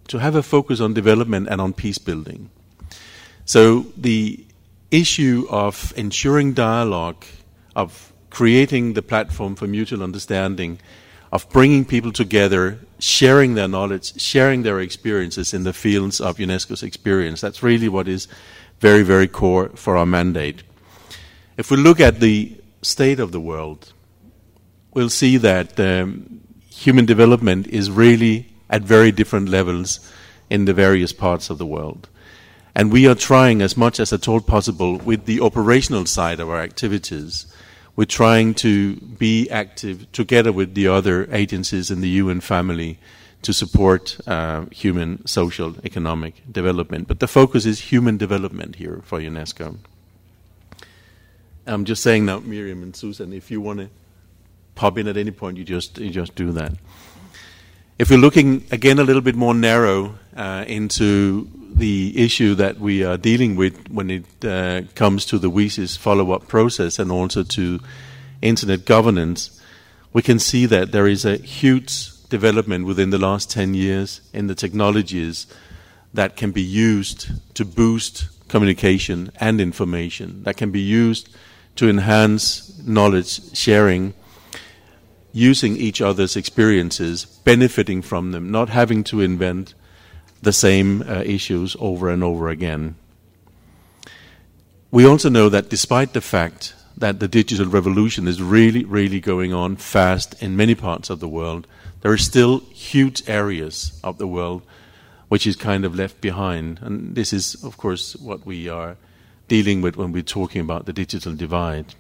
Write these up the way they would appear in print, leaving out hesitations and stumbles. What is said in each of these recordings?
to have a focus on development and on peace building. So the issue of ensuring dialogue, of creating the platform for mutual understanding, of bringing people together, sharing their knowledge, sharing their experiences in the fields of UNESCO's experience, that's really what is very, very core for our mandate. If we look at the state of the world, we'll see that human development is really at very different levels in the various parts of the world. And we are trying as much as at all possible with the operational side of our activities. We're trying to be active together with the other agencies in the UN family to support human, social, economic development. But the focus is human development here for UNESCO. I'm just saying now, Miriam and Susan, if you want to pop in at any point, you just do that. If we're looking again a little bit more narrow into the issue that we are dealing with when it comes to the WSIS follow-up process and also to internet governance, we can see that there is a huge development within the last 10 years in the technologies that can be used to boost communication and information, that can be used to enhance knowledge sharing, using each other's experiences, benefiting from them, not having to invent the same issues over and over again. We also know that despite the fact that the digital revolution is really, really going on fast in many parts of the world, there are still huge areas of the world which is kind of left behind. And this is, of course, what we are dealing with when we're talking about the digital divide.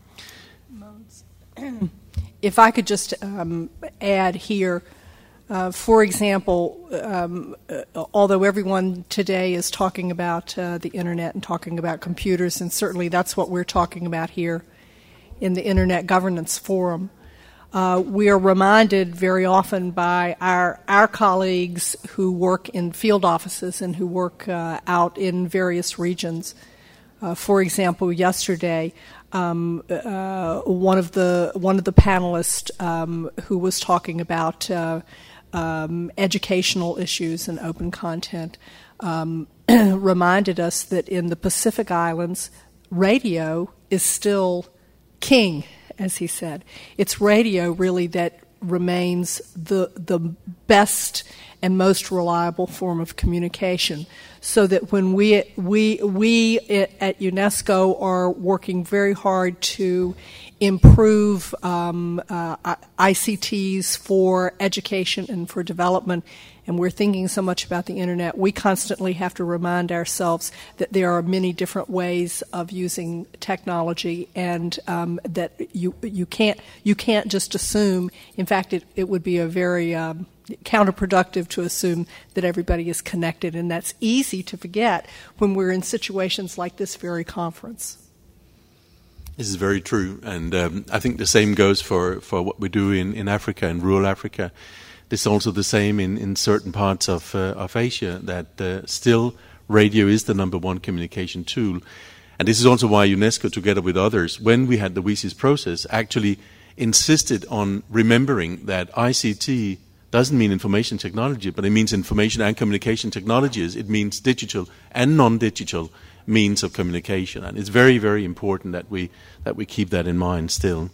If I could just add here, for example, although everyone today is talking about the Internet and talking about computers, and certainly that's what we're talking about here in the Internet Governance Forum, we are reminded very often by our colleagues who work in field offices and who work out in various regions. For example, yesterday, one of the panelists who was talking about educational issues and open content reminded us that in the Pacific Islands, radio is still king, as he said. It's radio really that remains the best and most reliable form of communication. So that when we at UNESCO are working very hard to improve ICTs for education and for development, and we're thinking so much about the Internet, we constantly have to remind ourselves that there are many different ways of using technology, and that you can't just assume. In fact, it would be a very counterproductive to assume that everybody is connected, and that's easy to forget when we're in situations like this very conference. This is very true, and I think the same goes for what we do in Africa, in rural Africa. This is also the same in certain parts of Asia, that still radio is the number one communication tool. And this is also why UNESCO, together with others, when we had the WSIS process, actually insisted on remembering that ICT doesn't mean information technology, but it means information and communication technologies. It means digital and non-digital means of communication, and it's very, very important that we keep that in mind still.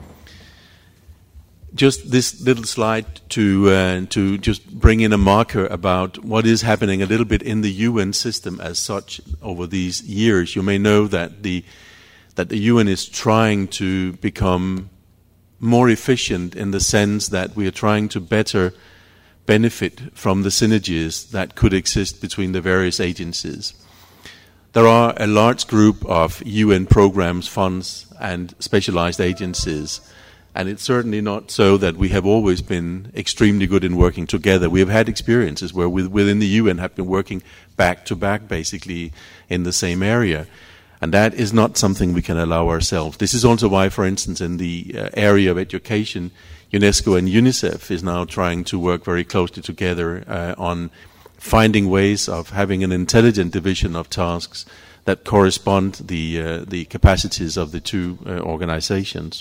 Just this little slide to just bring in a marker about what is happening a little bit in the UN system as such over these years. You may know that the UN is trying to become more efficient in the sense that we are trying to better benefit from the synergies that could exist between the various agencies. There are a large group of UN programs, funds, and specialized agencies, and it's certainly not so that we have always been extremely good in working together. We have had experiences where within the UN have been working back to back, basically, in the same area. And that is not something we can allow ourselves. This is also why, for instance, in the area of education, UNESCO and UNICEF is now trying to work very closely together on finding ways of having an intelligent division of tasks that correspond the capacities of the two organizations.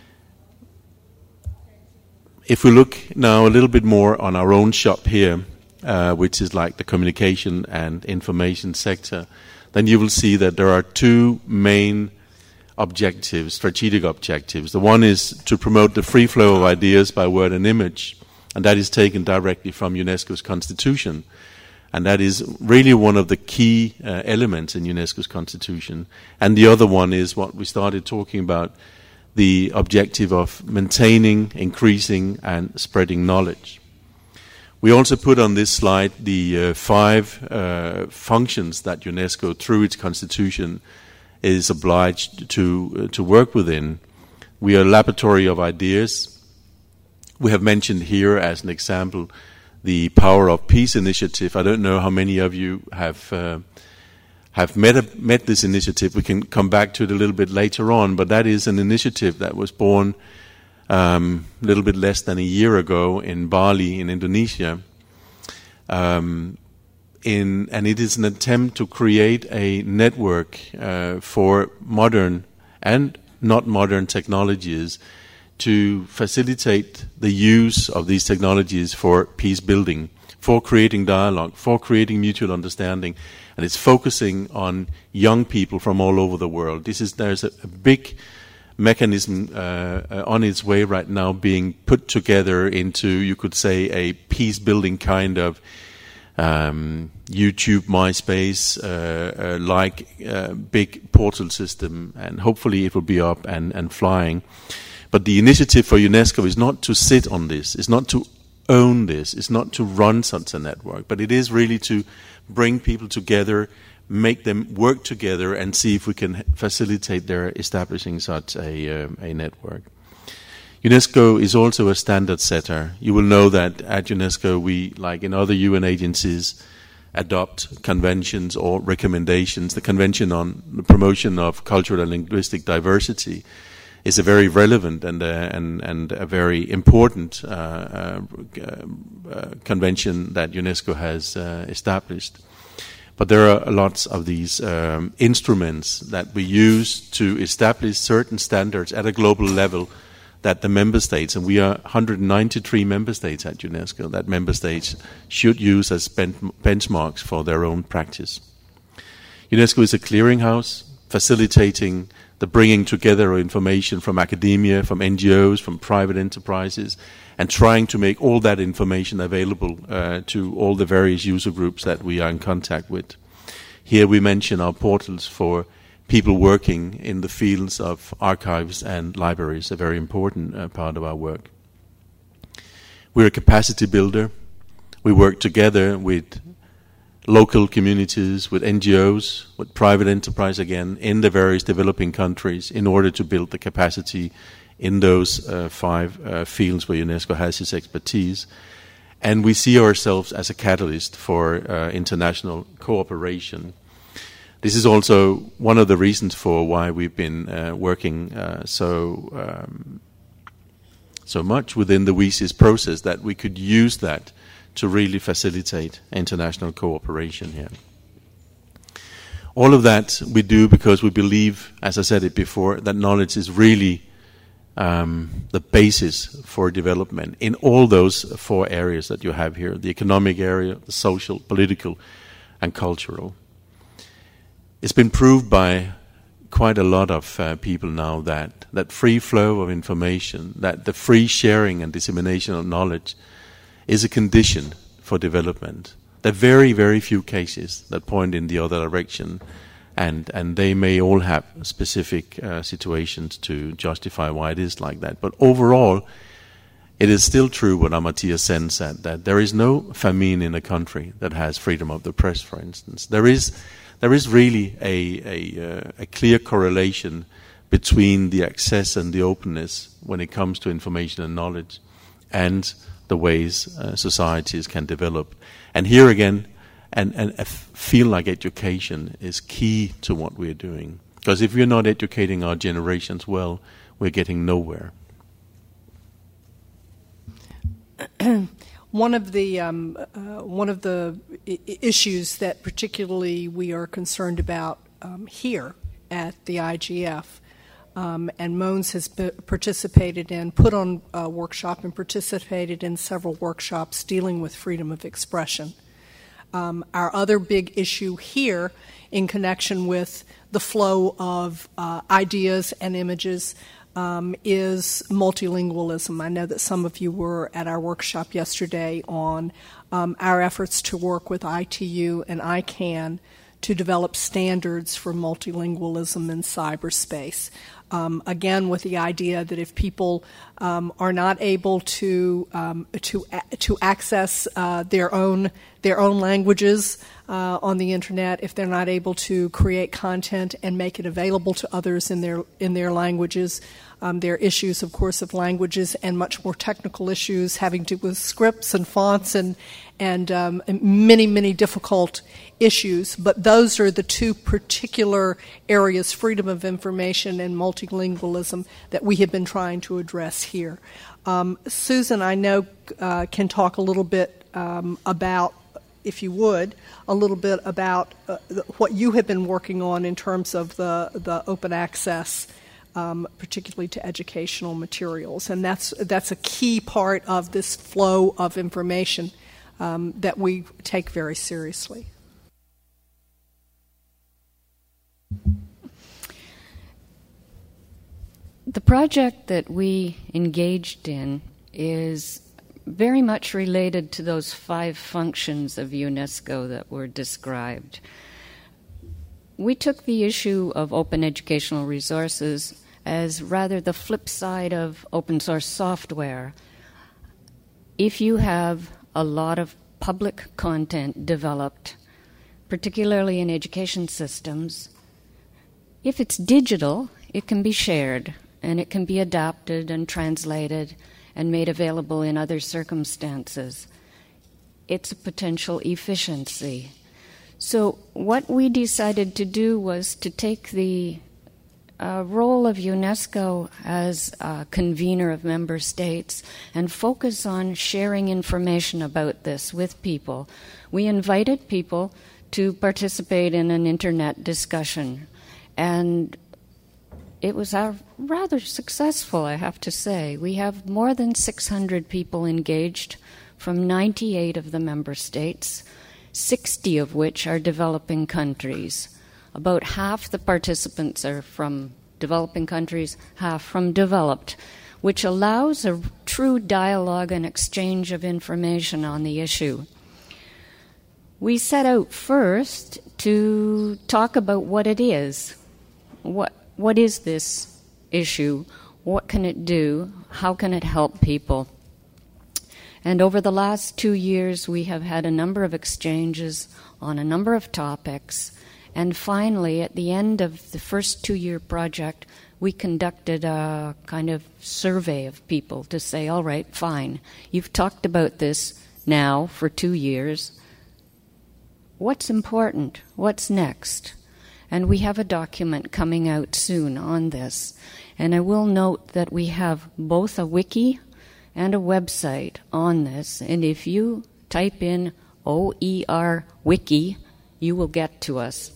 If we look now a little bit more on our own shop here, which is like the communication and information sector, then you will see that there are two main objectives, strategic objectives. The one is to promote the free flow of ideas by word and image, and that is taken directly from UNESCO's constitution. And that is really one of the key elements in UNESCO's constitution. And the other one is what we started talking about, the objective of maintaining, increasing, and spreading knowledge. We also put on this slide the five functions that UNESCO, through its constitution, is obliged to work within. We are a laboratory of ideas. We have mentioned here as an example the Power of Peace initiative. I don't know how many of you have met this initiative. We can come back to it a little bit later on, but that is an initiative that was born a little bit less than a year ago in Bali, in Indonesia. And it is an attempt to create a network for modern and not modern technologies to facilitate the use of these technologies for peace building, for creating dialogue, for creating mutual understanding. And it's focusing on young people from all over the world. There's a big mechanism on its way right now being put together into, you could say, a peace building kind of YouTube, MySpace, big portal system, and hopefully it will be up and flying. But the initiative for UNESCO is not to sit on this, it's not to own this, it's not to run such a network, but it is really to bring people together, make them work together, and see if we can facilitate their establishing such a network. UNESCO is also a standard setter. You will know that at UNESCO we, like in other UN agencies, adopt conventions or recommendations. The Convention on the Promotion of Cultural and Linguistic Diversity is a very relevant and a very important convention that UNESCO has established. But there are lots of these instruments that we use to establish certain standards at a global level that the member states, and we are 193 member states at UNESCO, that member states should use as benchmarks for their own practice. UNESCO is a clearinghouse facilitating the bringing together of information from academia, from NGOs, from private enterprises, and trying to make all that information available to all the various user groups that we are in contact with. Here we mention our portals for people working in the fields of archives and libraries, a very important part of our work. We're a capacity builder. We work together with local communities, with NGOs, with private enterprise again, in the various developing countries in order to build the capacity in those five fields where UNESCO has its expertise. And we see ourselves as a catalyst for international cooperation. This is also one of the reasons for why we've been working so much within the WSIS process, that we could use that to really facilitate international cooperation here. All of that we do because we believe, as I said it before, that knowledge is really the basis for development in all those four areas that you have here: the economic area, the social, political, and cultural. It's been proved by quite a lot of people now that free flow of information, that the free sharing and dissemination of knowledge is a condition for development. There are very, very few cases that point in the other direction, and they may all have specific situations to justify why it is like that. But overall, it is still true what Amartya Sen said, that there is no famine in a country that has freedom of the press, for instance. There is really a clear correlation between the access and the openness when it comes to information and knowledge and the ways societies can develop. And here again, and I feel like education is key to what we're doing. Because if we're not educating our generations well, we're getting nowhere. One of the issues that particularly we are concerned about here at the IGF and Moans has participated in, put on a workshop and participated in several workshops dealing with freedom of expression. Our other big issue here in connection with the flow of ideas and images is multilingualism. I know that some of you were at our workshop yesterday on our efforts to work with ITU and ICANN to develop standards for multilingualism in cyberspace. Again, with the idea that if people are not able to access their own languages on the internet, if they're not able to create content and make it available to others in their languages, there are issues, of course, of languages and much more technical issues having to do with scripts and fonts and many difficult issues. But those are the two particular areas, freedom of information and multilingualism, that we have been trying to address here. Susan, I know, can talk a little bit about, if you would, a little bit about what you have been working on in terms of the open access, particularly to educational materials. And that's a key part of this flow of information that we take very seriously. The project that we engaged in is very much related to those 5 functions of UNESCO that were described. We took the issue of open educational resources as rather the flip side of open source software. If you have a lot of public content developed, particularly in education systems, if it's digital, it can be shared and it can be adapted and translated and made available in other circumstances. It's a potential efficiency. So what we decided to do was to take the role of UNESCO as a convener of member states and focus on sharing information about this with people. We invited people to participate in an internet discussion, and it was rather successful, I have to say. We have more than 600 people engaged from 98 of the member states, 60 of which are developing countries. About half the participants are from developing countries, half from developed, which allows a true dialogue and exchange of information on the issue. We set out first to talk about what it is. What is this issue? What can it do? How can it help people? And over the last 2 years, we have had a number of exchanges on a number of topics. And finally, at the end of the first 2-year project, we conducted a kind of survey of people to say, all right, fine, you've talked about this now for 2 years. What's important? What's next? And we have a document coming out soon on this. And I will note that we have both a wiki and a website on this. And if you type in OER Wiki, you will get to us.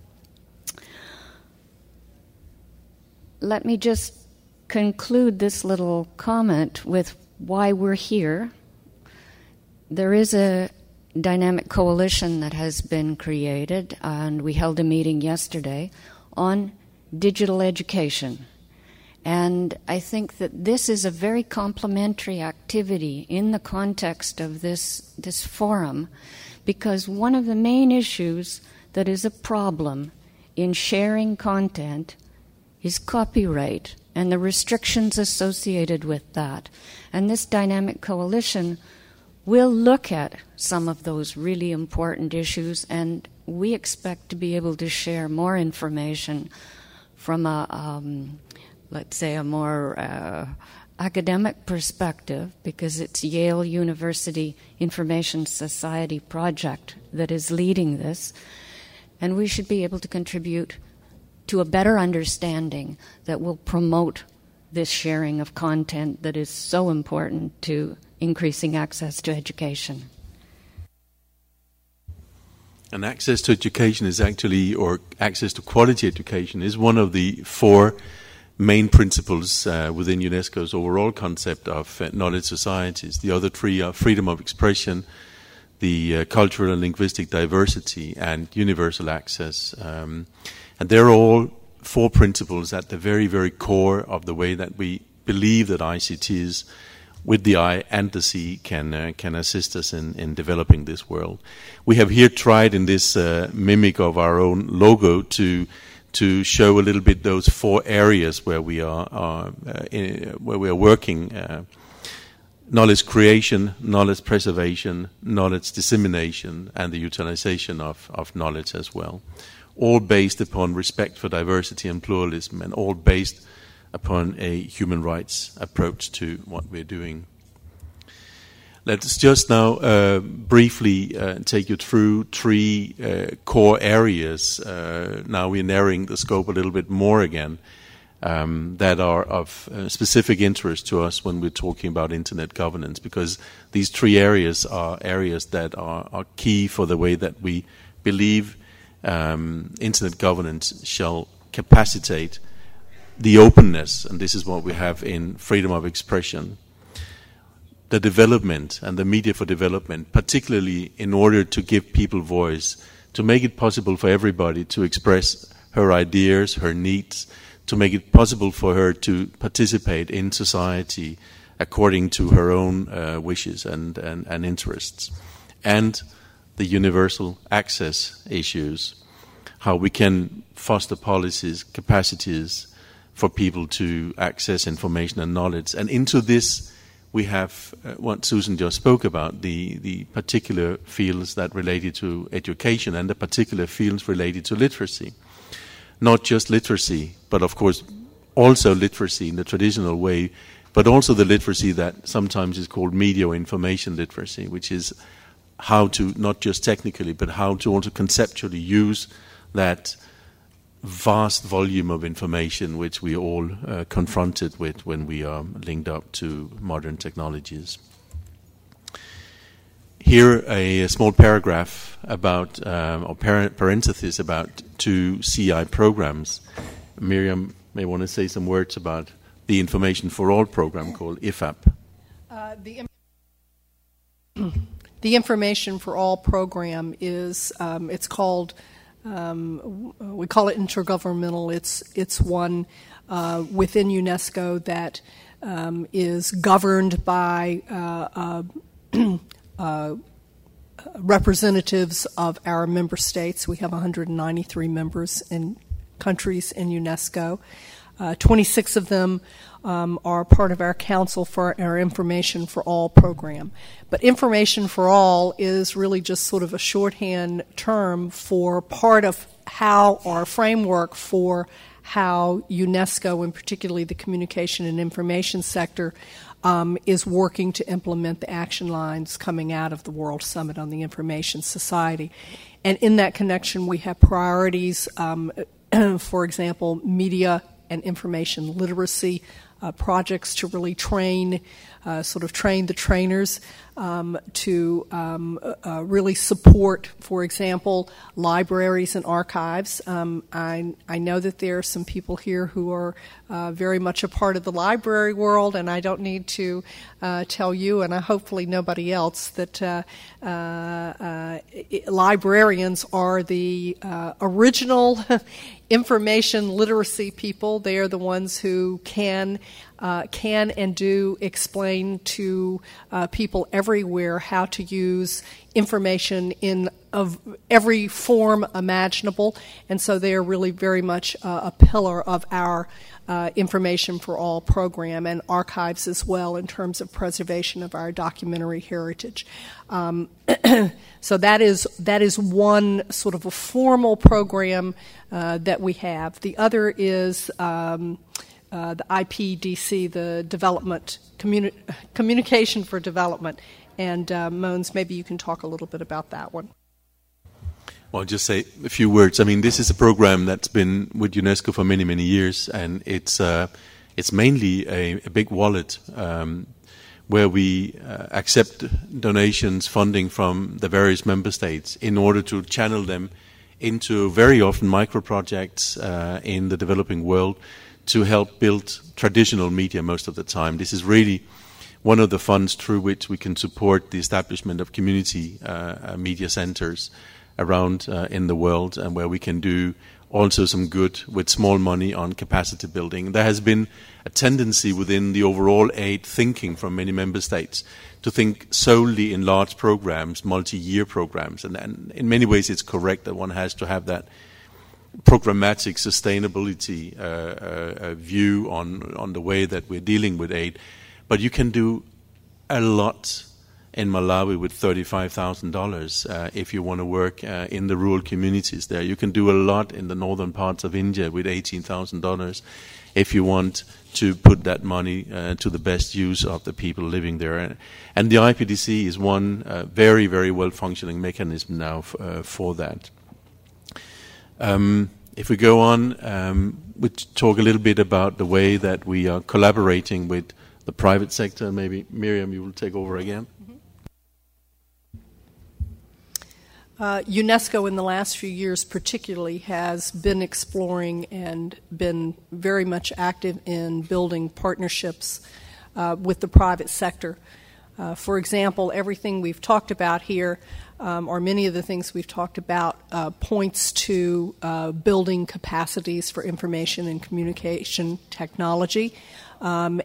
Let me just conclude this little comment with why we're here. There is a dynamic coalition that has been created, and we held a meeting yesterday on digital education. And I think that this is a very complementary activity in the context of this forum, because one of the main issues that is a problem in sharing content is copyright and the restrictions associated with that. And this dynamic coalition will look at some of those really important issues, and we expect to be able to share more information from let's say a more academic perspective, because it's Yale University Information Society project that is leading this, and we should be able to contribute to a better understanding that will promote this sharing of content that is so important to increasing access to education. And access to education is actually, or access to quality education, is one of the 4 main principles within UNESCO's overall concept of knowledge societies. The other three are freedom of expression, the cultural and linguistic diversity, and universal access. And they're all 4 principles at the very, very core of the way that we believe that ICTs with the I and the C can assist us in developing this world. We have here tried in this mimic of our own logo to show a little bit those 4 areas where we are working: knowledge creation, knowledge preservation, knowledge dissemination, and the utilization of knowledge as well. All based upon respect for diversity and pluralism, and all based upon a human rights approach to what we're doing. Let's just now briefly take you through 3 core areas. Now we're narrowing the scope a little bit more again, that are of specific interest to us when we're talking about internet governance, because these 3 areas are areas that are key for the way that we believe internet governance shall capacitate the openness, and this is what we have in freedom of expression, the development and the media for development, particularly in order to give people voice, to make it possible for everybody to express her ideas, her needs, to make it possible for her to participate in society according to her own wishes and interests, and the universal access issues, how we can foster policies, capacities for people to access information and knowledge. And into this we have what Susan just spoke about, the particular fields that related to education and the particular fields related to literacy. Not just literacy, but of course also literacy in the traditional way, but also the literacy that sometimes is called media or information literacy, which is how to, not just technically, but how to also conceptually use that vast volume of information which we all confronted with when we are linked up to modern technologies. Here a small paragraph about, or parenthesis about 2 CI programs. Miriam may want to say some words about the Information for All program called IFAP. The Information for All program is, it's called, we call it intergovernmental. It's one within UNESCO that is governed by representatives of our member states. We have 193 members in countries in UNESCO. 26 of them are part of our Council for our Information for All program. But Information for All is really just sort of a shorthand term for part of how our framework for how UNESCO, and particularly the communication and information sector, is working to implement the action lines coming out of the World Summit on the Information Society. And in that connection, we have priorities, for example, media and information literacy projects to really train the trainers to really support, for example, libraries and archives. I know that there are some people here who are very much a part of the library world, and I don't need to tell you, and hopefully nobody else, that librarians are the original information literacy people. They are the ones who can and do explain to people everywhere how to use information in of every form imaginable, and so they are really very much a pillar of our Information for All program, and archives as well in terms of preservation of our documentary heritage. So that is one sort of a formal program that we have. The other is the IPDC, the Development Communication for Development. And Mogens, maybe you can talk a little bit about that one. Well, I'll just say a few words. I mean, this is a program that's been with UNESCO for many, many years, and it's mainly a big wallet where we accept donations, funding from the various member states in order to channel them into very often micro projects in the developing world to help build traditional media most of the time. This is really one of the funds through which we can support the establishment of community media centers around in the world, and where we can do also some good with small money on capacity building. There has been a tendency within the overall aid thinking from many member states to think solely in large programs, multi-year programs, and in many ways it's correct that one has to have that programmatic sustainability view on the way that we're dealing with aid. But you can do a lot in Malawi with $35,000 if you want to work in the rural communities there. You can do a lot in the northern parts of India with $18,000 if you want to put that money to the best use of the people living there. And the IPDC is one very, very well-functioning mechanism now for that. If we go on, we talk a little bit about the way that we are collaborating with the private sector. Maybe, Miriam, you will take over again. UNESCO in the last few years particularly has been exploring and been very much active in building partnerships with the private sector. For example, everything we've talked about here, or many of the things we've talked about, points to building capacities for information and communication technology. And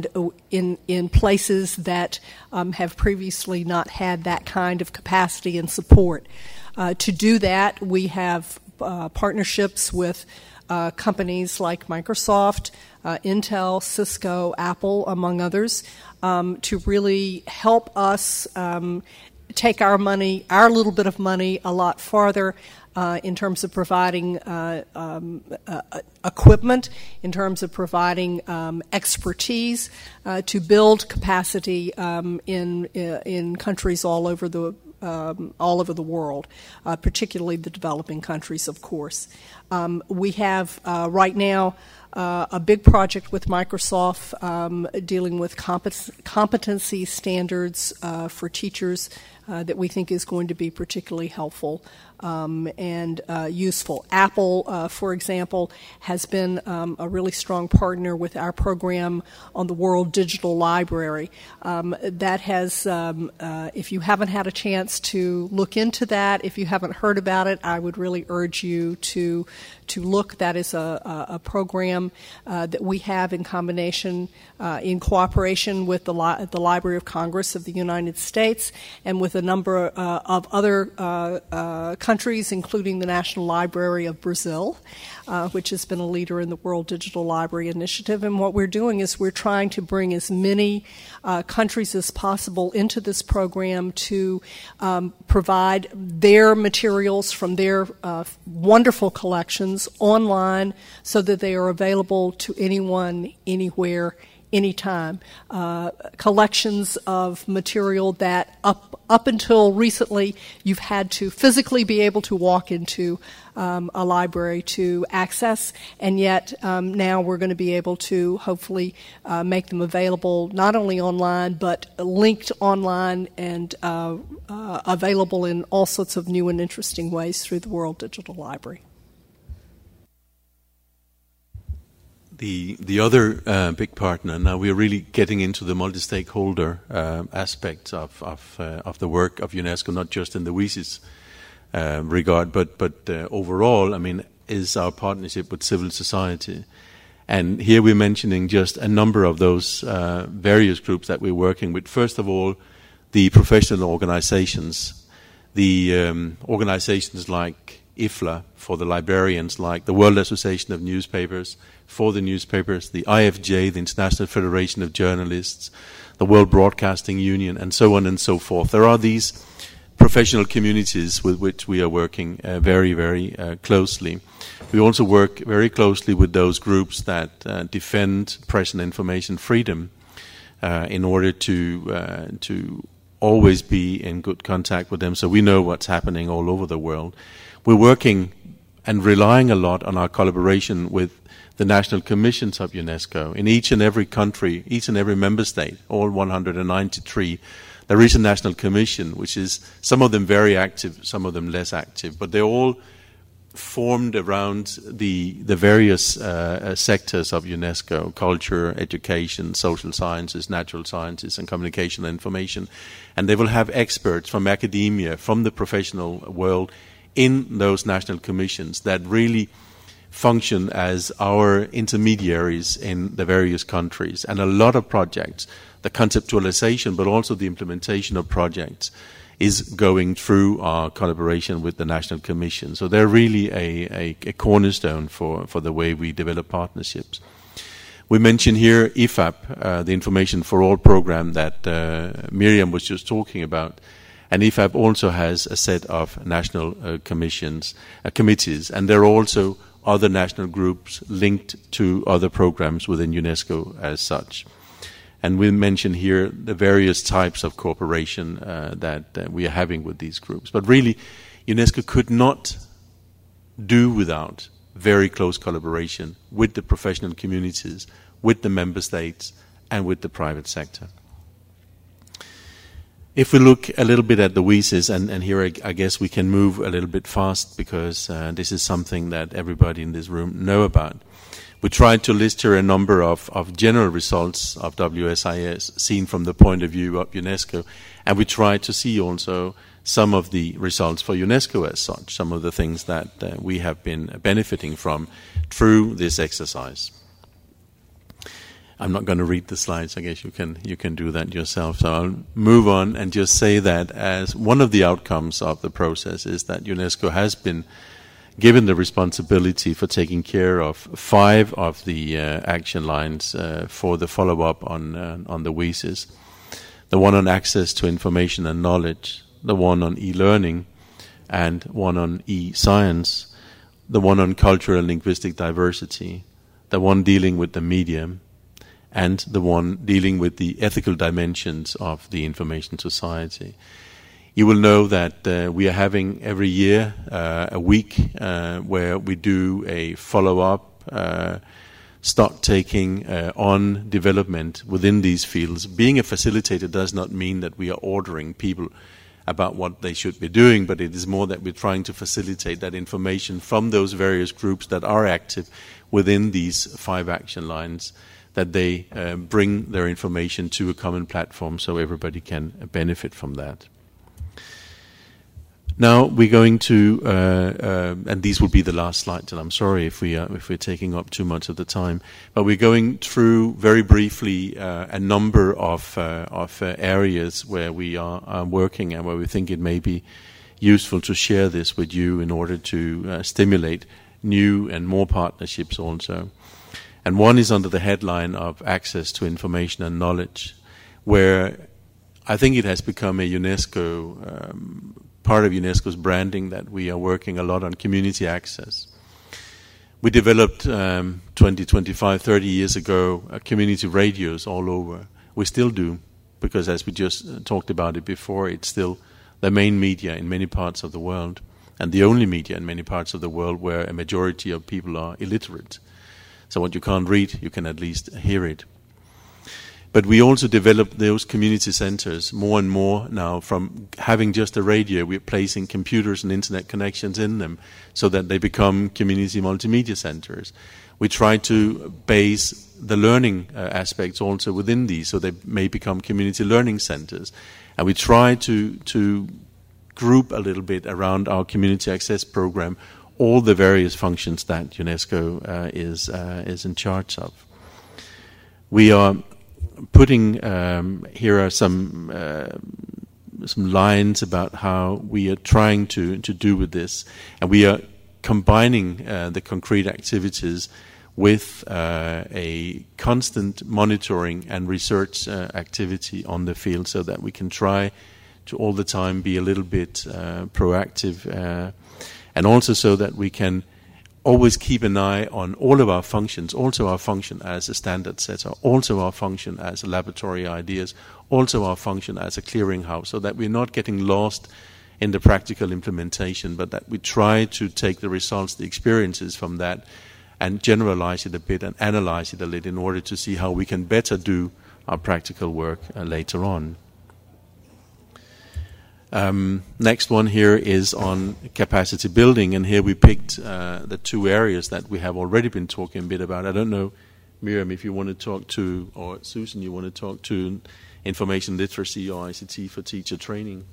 in places that have previously not had that kind of capacity and support. To do that, we have partnerships with companies like Microsoft, Intel, Cisco, Apple, among others, to really help us take our money, our little bit of money, a lot farther in terms of providing equipment, in terms of providing expertise to build capacity in countries all over the world, particularly the developing countries, of course. We have right now a big project with Microsoft dealing with competency standards for teachers that we think is going to be particularly helpful and useful. Apple, for example, has been a really strong partner with our program on the World Digital Library. That has, if you haven't had a chance to look into that, if you haven't heard about it, I would really urge you to look. That is a program that we have in combination, in cooperation with the Library of Congress of the United States and with a number of other countries, including the National Library of Brazil, which has been a leader in the World Digital Library Initiative. And what we're doing is we're trying to bring as many countries as possible into this program to provide their materials from their wonderful collections online so that they are available to anyone, anywhere, anytime. Collections of material that up until recently you've had to physically be able to walk into a library to access, and yet now we're going to be able to hopefully make them available not only online but linked online and available in all sorts of new and interesting ways through the World Digital Library. The other big partner, now we're really getting into the multi-stakeholder aspects of the work of UNESCO, not just in the WSIS regard, but overall, I mean, is our partnership with civil society. And here we're mentioning just a number of those various groups that we're working with. First of all, the professional organizations, the organizations like IFLA for the librarians, like the World Association of Newspapers for the newspapers, the IFJ, the International Federation of Journalists, the World Broadcasting Union, and so on and so forth. There are these professional communities with which we are working very, very closely. We also work very closely with those groups that defend press and information freedom in order to always be in good contact with them so we know what's happening all over the world. We're working and relying a lot on our collaboration with the national commissions of UNESCO. In each and every country, each and every member state, all 193, there is a national commission, which is some of them very active, some of them less active, but they're all formed around the various sectors of UNESCO: culture, education, social sciences, natural sciences, and communication and information. And they will have experts from academia, from the professional world, in those national commissions that really function as our intermediaries in the various countries. And a lot of projects, the conceptualization but also the implementation of projects, is going through our collaboration with the national commission. So they're really a cornerstone for the way we develop partnerships. We mention here IFAP, the Information for All program that Miriam was just talking about. And IFAP also has a set of national committees, and there are also other national groups linked to other programs within UNESCO as such. And we mention here the various types of cooperation that we are having with these groups. But really, UNESCO could not do without very close collaboration with the professional communities, with the member states, and with the private sector. If we look a little bit at the WSIS, and here I guess we can move a little bit fast because this is something that everybody in this room know about. We tried to list here a number of general results of WSIS seen from the point of view of UNESCO, and we tried to see also some of the results for UNESCO as such, some of the things that we have been benefiting from through this exercise. I'm not going to read the slides. I guess you can do that yourself. So I'll move on and just say that as one of the outcomes of the process is that UNESCO has been given the responsibility for taking care of 5 of the action lines for the follow-up on the WSIS. The one on access to information and knowledge, the one on e-learning, and one on e-science, the one on cultural and linguistic diversity, the one dealing with the media, and the one dealing with the ethical dimensions of the information society. You will know that we are having every year a week where we do a follow-up, stock-taking on development within these fields. Being a facilitator does not mean that we are ordering people about what they should be doing, but it is more that we're trying to facilitate that information from those various groups that are active within these 5 action lines, that they bring their information to a common platform so everybody can benefit from that. Now we're going to, and these will be the last slides, and I'm sorry if we're taking up too much of the time, but we're going through very briefly a number of areas where we are working and where we think it may be useful to share this with you in order to stimulate new and more partnerships also. And one is under the headline of access to information and knowledge, where I think it has become a UNESCO part of UNESCO's branding that we are working a lot on community access. We developed 20, 25, 30 years ago community radios all over. We still do, because as we just talked about it before, it's still the main media in many parts of the world, and the only media in many parts of the world where a majority of people are illiterate. So what you can't read, you can at least hear it. But we also developed those community centers more and more now. From having just a radio, we're placing computers and internet connections in them so that they become community multimedia centers. We try to base the learning aspects also within these so they may become community learning centers. And we try to group a little bit around our community access program all the various functions that UNESCO is in charge of. We are putting here are some lines about how we are trying to do with this, and we are combining the concrete activities with a constant monitoring and research activity on the field, so that we can try to all the time be a little bit proactive, and also so that we can always keep an eye on all of our functions, also our function as a standard setter, also our function as a laboratory ideas, also our function as a clearinghouse, so that we're not getting lost in the practical implementation, but that we try to take the results, the experiences from that, and generalize it a bit and analyze it a little in order to see how we can better do our practical work later on. Next one here is on capacity building, and here we picked the two areas that we have already been talking a bit about. I don't know, Miriam, if you want to talk to, or Susan, you want to talk to information literacy or ICT for teacher training.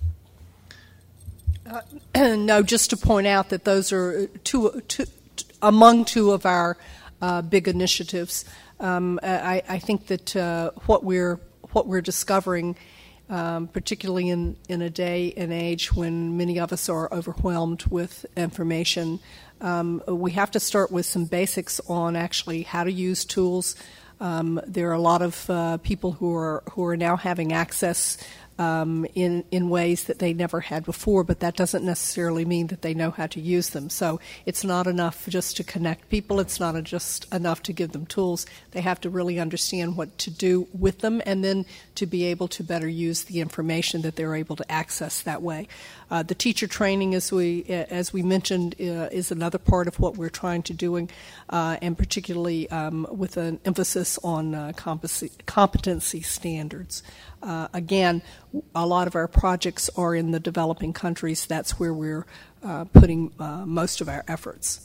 No, just to point out that those are among two of our big initiatives. I think that what we're discovering, particularly in a day and age when many of us are overwhelmed with information, we have to start with some basics on actually how to use tools. There are a lot of people who are now having access in ways that they never had before, but that doesn't necessarily mean that they know how to use them. So it's not enough just to connect people. It's not just enough to give them tools. They have to really understand what to do with them, and then to be able to better use the information that they're able to access that way. The teacher training, as we mentioned, is another part of what we're trying to do, and particularly with an emphasis on competency standards. Again, a lot of our projects are in the developing countries. That's where we're putting most of our efforts.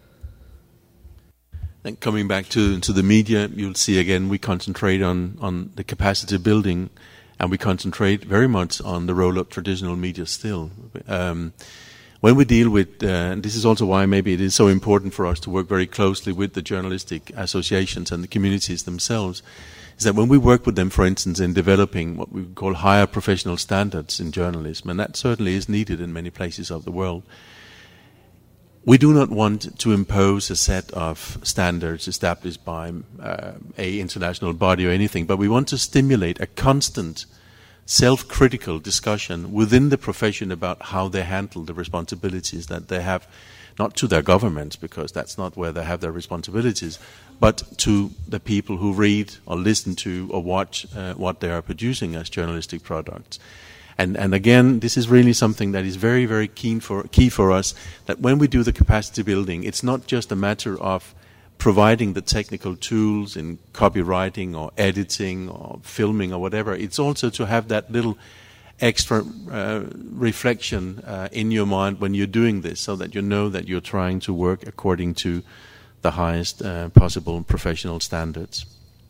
And coming back to the media, you'll see again we concentrate on the capacity building, and we concentrate very much on the role of traditional media still. When we deal with, and this is also why maybe it is so important for us to work very closely with the journalistic associations and the communities themselves, is that when we work with them, for instance, in developing what we call higher professional standards in journalism, and that certainly is needed in many places of the world, we do not want to impose a set of standards established by a international body or anything, but we want to stimulate a constant self-critical discussion within the profession about how they handle the responsibilities that they have, not to their governments, because that's not where they have their responsibilities, but to the people who read or listen to or watch what they are producing as journalistic products. And again, this is really something that is very, very key for us, that when we do the capacity building, it's not just a matter of providing the technical tools in copywriting or editing or filming or whatever. It's also to have that little extra reflection in your mind when you're doing this, so that you know that you're trying to work according to the highest possible professional standards.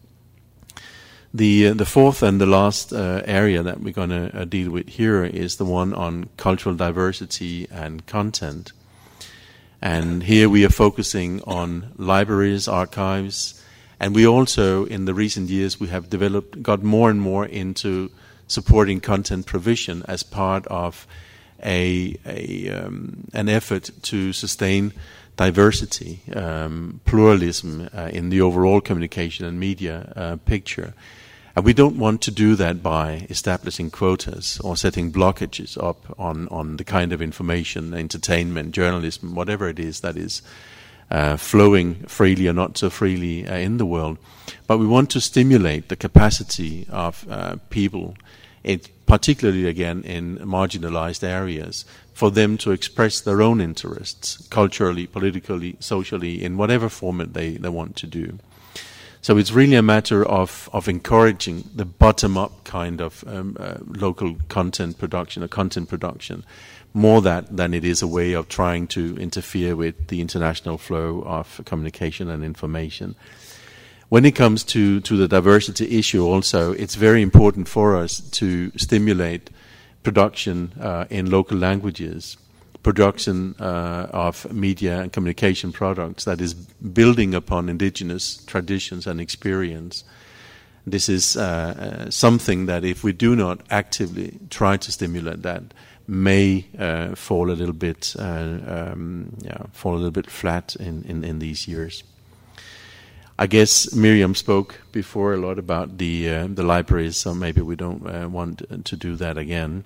The fourth and the last area that we're going to deal with here is the one on cultural diversity and content. And here we are focusing on libraries, archives, and we also, in the recent years, we have got more and more into supporting content provision as part of an effort to sustain diversity, pluralism in the overall communication and media picture. And we don't want to do that by establishing quotas or setting blockages up on the kind of information, entertainment, journalism, whatever it is that is flowing freely or not so freely in the world. But we want to stimulate the capacity of people, particularly again in marginalized areas, for them to express their own interests, culturally, politically, socially, in whatever format they want to do. So it's really a matter of encouraging the bottom-up kind of local content production or content production, more than it is a way of trying to interfere with the international flow of communication and information. When it comes to the diversity issue also, it's very important for us to stimulate production in local languages, production of media and communication products that is building upon indigenous traditions and experience. This is something that if we do not actively try to stimulate that, may fall a little bit flat in these years. I guess Miriam spoke before a lot about the libraries, so maybe we don't want to do that again.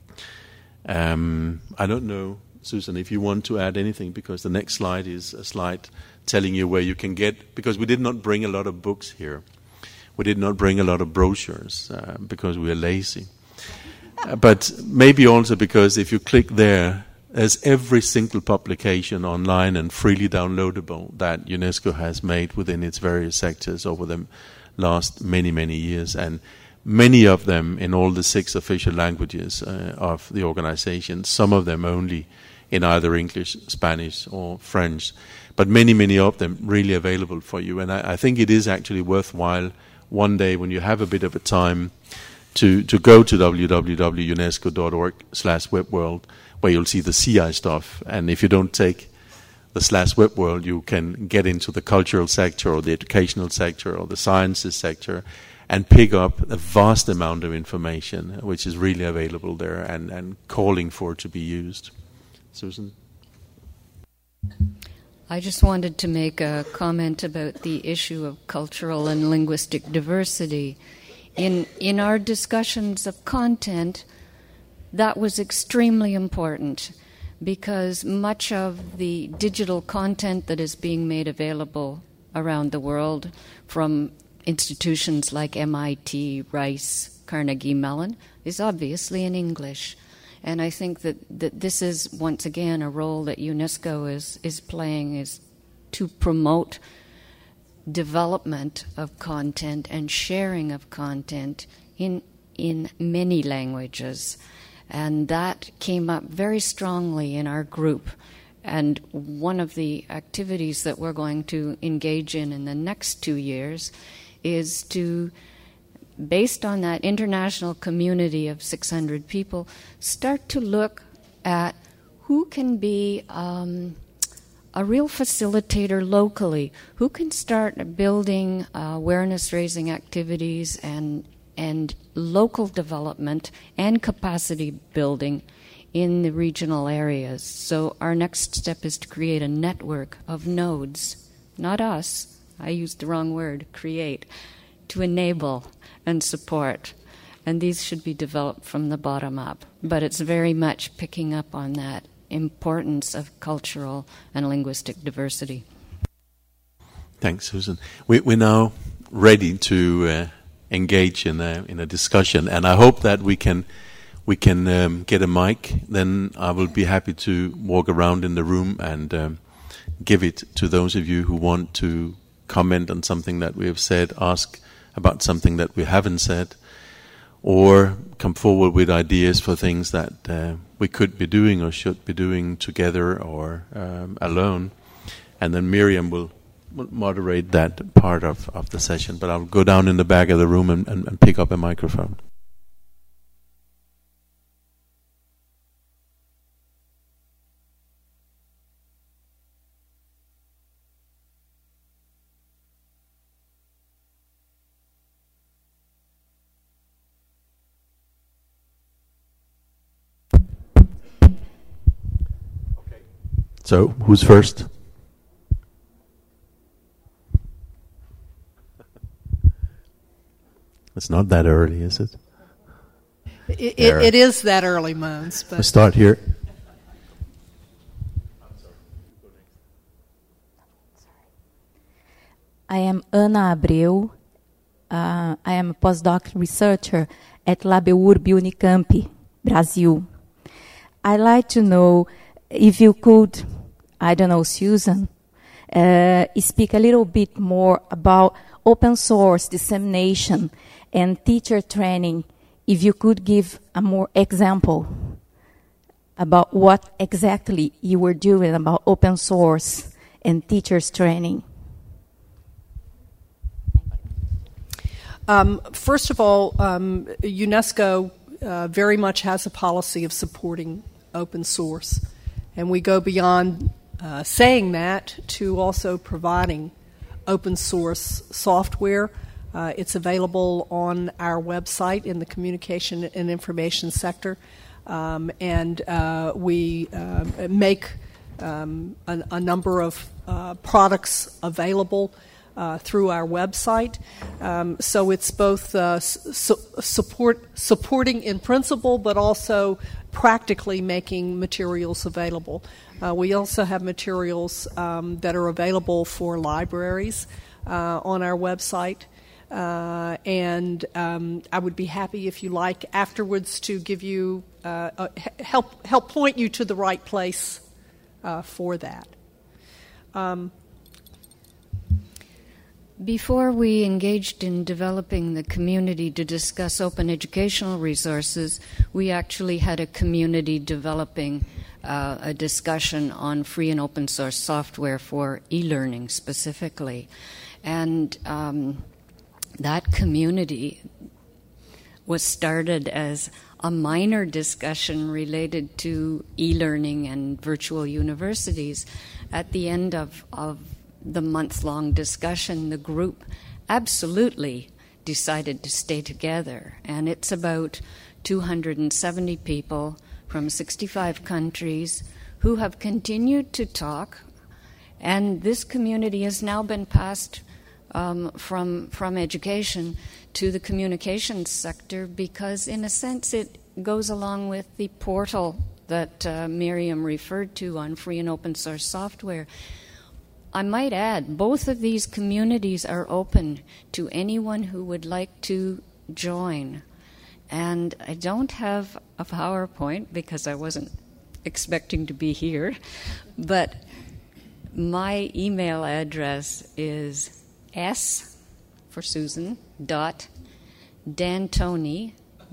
I don't know, Susan, if you want to add anything, because the next slide is a slide telling you where you can get, because we did not bring a lot of books here. We did not bring a lot of brochures because we are lazy. But maybe also because if you click there, there's every single publication online and freely downloadable that UNESCO has made within its various sectors over the last many, many years. And many of them in all the 6 official languages of the organization, some of them only in either English, Spanish, or French, but many, many of them really available for you. And I think it is actually worthwhile one day when you have a bit of a time to go to www.unesco.org/webworld, where you'll see the CI stuff. And if you don't take the /webworld, you can get into the cultural sector or the educational sector or the sciences sector and pick up a vast amount of information which is really available there and calling for to be used. Susan? I just wanted to make a comment about the issue of cultural and linguistic diversity. In our discussions of content, that was extremely important, because much of the digital content that is being made available around the world from institutions like MIT, Rice, Carnegie Mellon is obviously in English. And I think that this is, once again, a role that UNESCO is playing, is to promote development of content and sharing of content in many languages. And that came up very strongly in our group. And one of the activities that we're going to engage in the next 2 years is to, based on that international community of 600 people, start to look at who can be a real facilitator locally, who can start building awareness-raising activities and local development and capacity building in the regional areas. So our next step is to create a network of nodes, not us, I used the wrong word, create, to enable and support. And these should be developed from the bottom up. But it's very much picking up on that importance of cultural and linguistic diversity. Thanks, Susan. We're now ready to engage in a discussion, and I hope that we can get a mic. Then I will be happy to walk around in the room and give it to those of you who want to comment on something that we have said, ask about something that we haven't said, or come forward with ideas for things that we could be doing or should be doing together or alone. And then Miriam will moderate that part of the session. But I'll go down in the back of the room and pick up a microphone. So, who's first? It's not that early, is it? It is that early, Mons. We'll start here. I am Ana Abreu. I am a postdoc researcher at LabEURB Unicamp, Brazil. I'd like to know if you could, I don't know, Susan, speak a little bit more about open source dissemination and teacher training. If you could give a more example about what exactly you were doing about open source and teachers training. First of all, UNESCO very much has a policy of supporting open source. And we go beyond saying that to also providing open source software. It's available on our website in the communication and information sector. And we make a number of products available through our website. So it's both supporting in principle, but also practically making materials available. We also have materials that are available for libraries on our website. And I would be happy, if you like, afterwards to give you, help point you to the right place for that. Before we engaged in developing the community to discuss open educational resources, we actually had a community developing a discussion on free and open source software for e-learning specifically. And that community was started as a minor discussion related to e-learning and virtual universities. At the end of the month-long discussion, the group absolutely decided to stay together. And it's about 270 people from 65 countries who have continued to talk. And this community has now been passed from education to the communications sector because, in a sense, it goes along with the portal that Miriam referred to on free and open source software. I might add, both of these communities are open to anyone who would like to join. And I don't have a PowerPoint because I wasn't expecting to be here, but my email address is S for Susan, .Dantoni,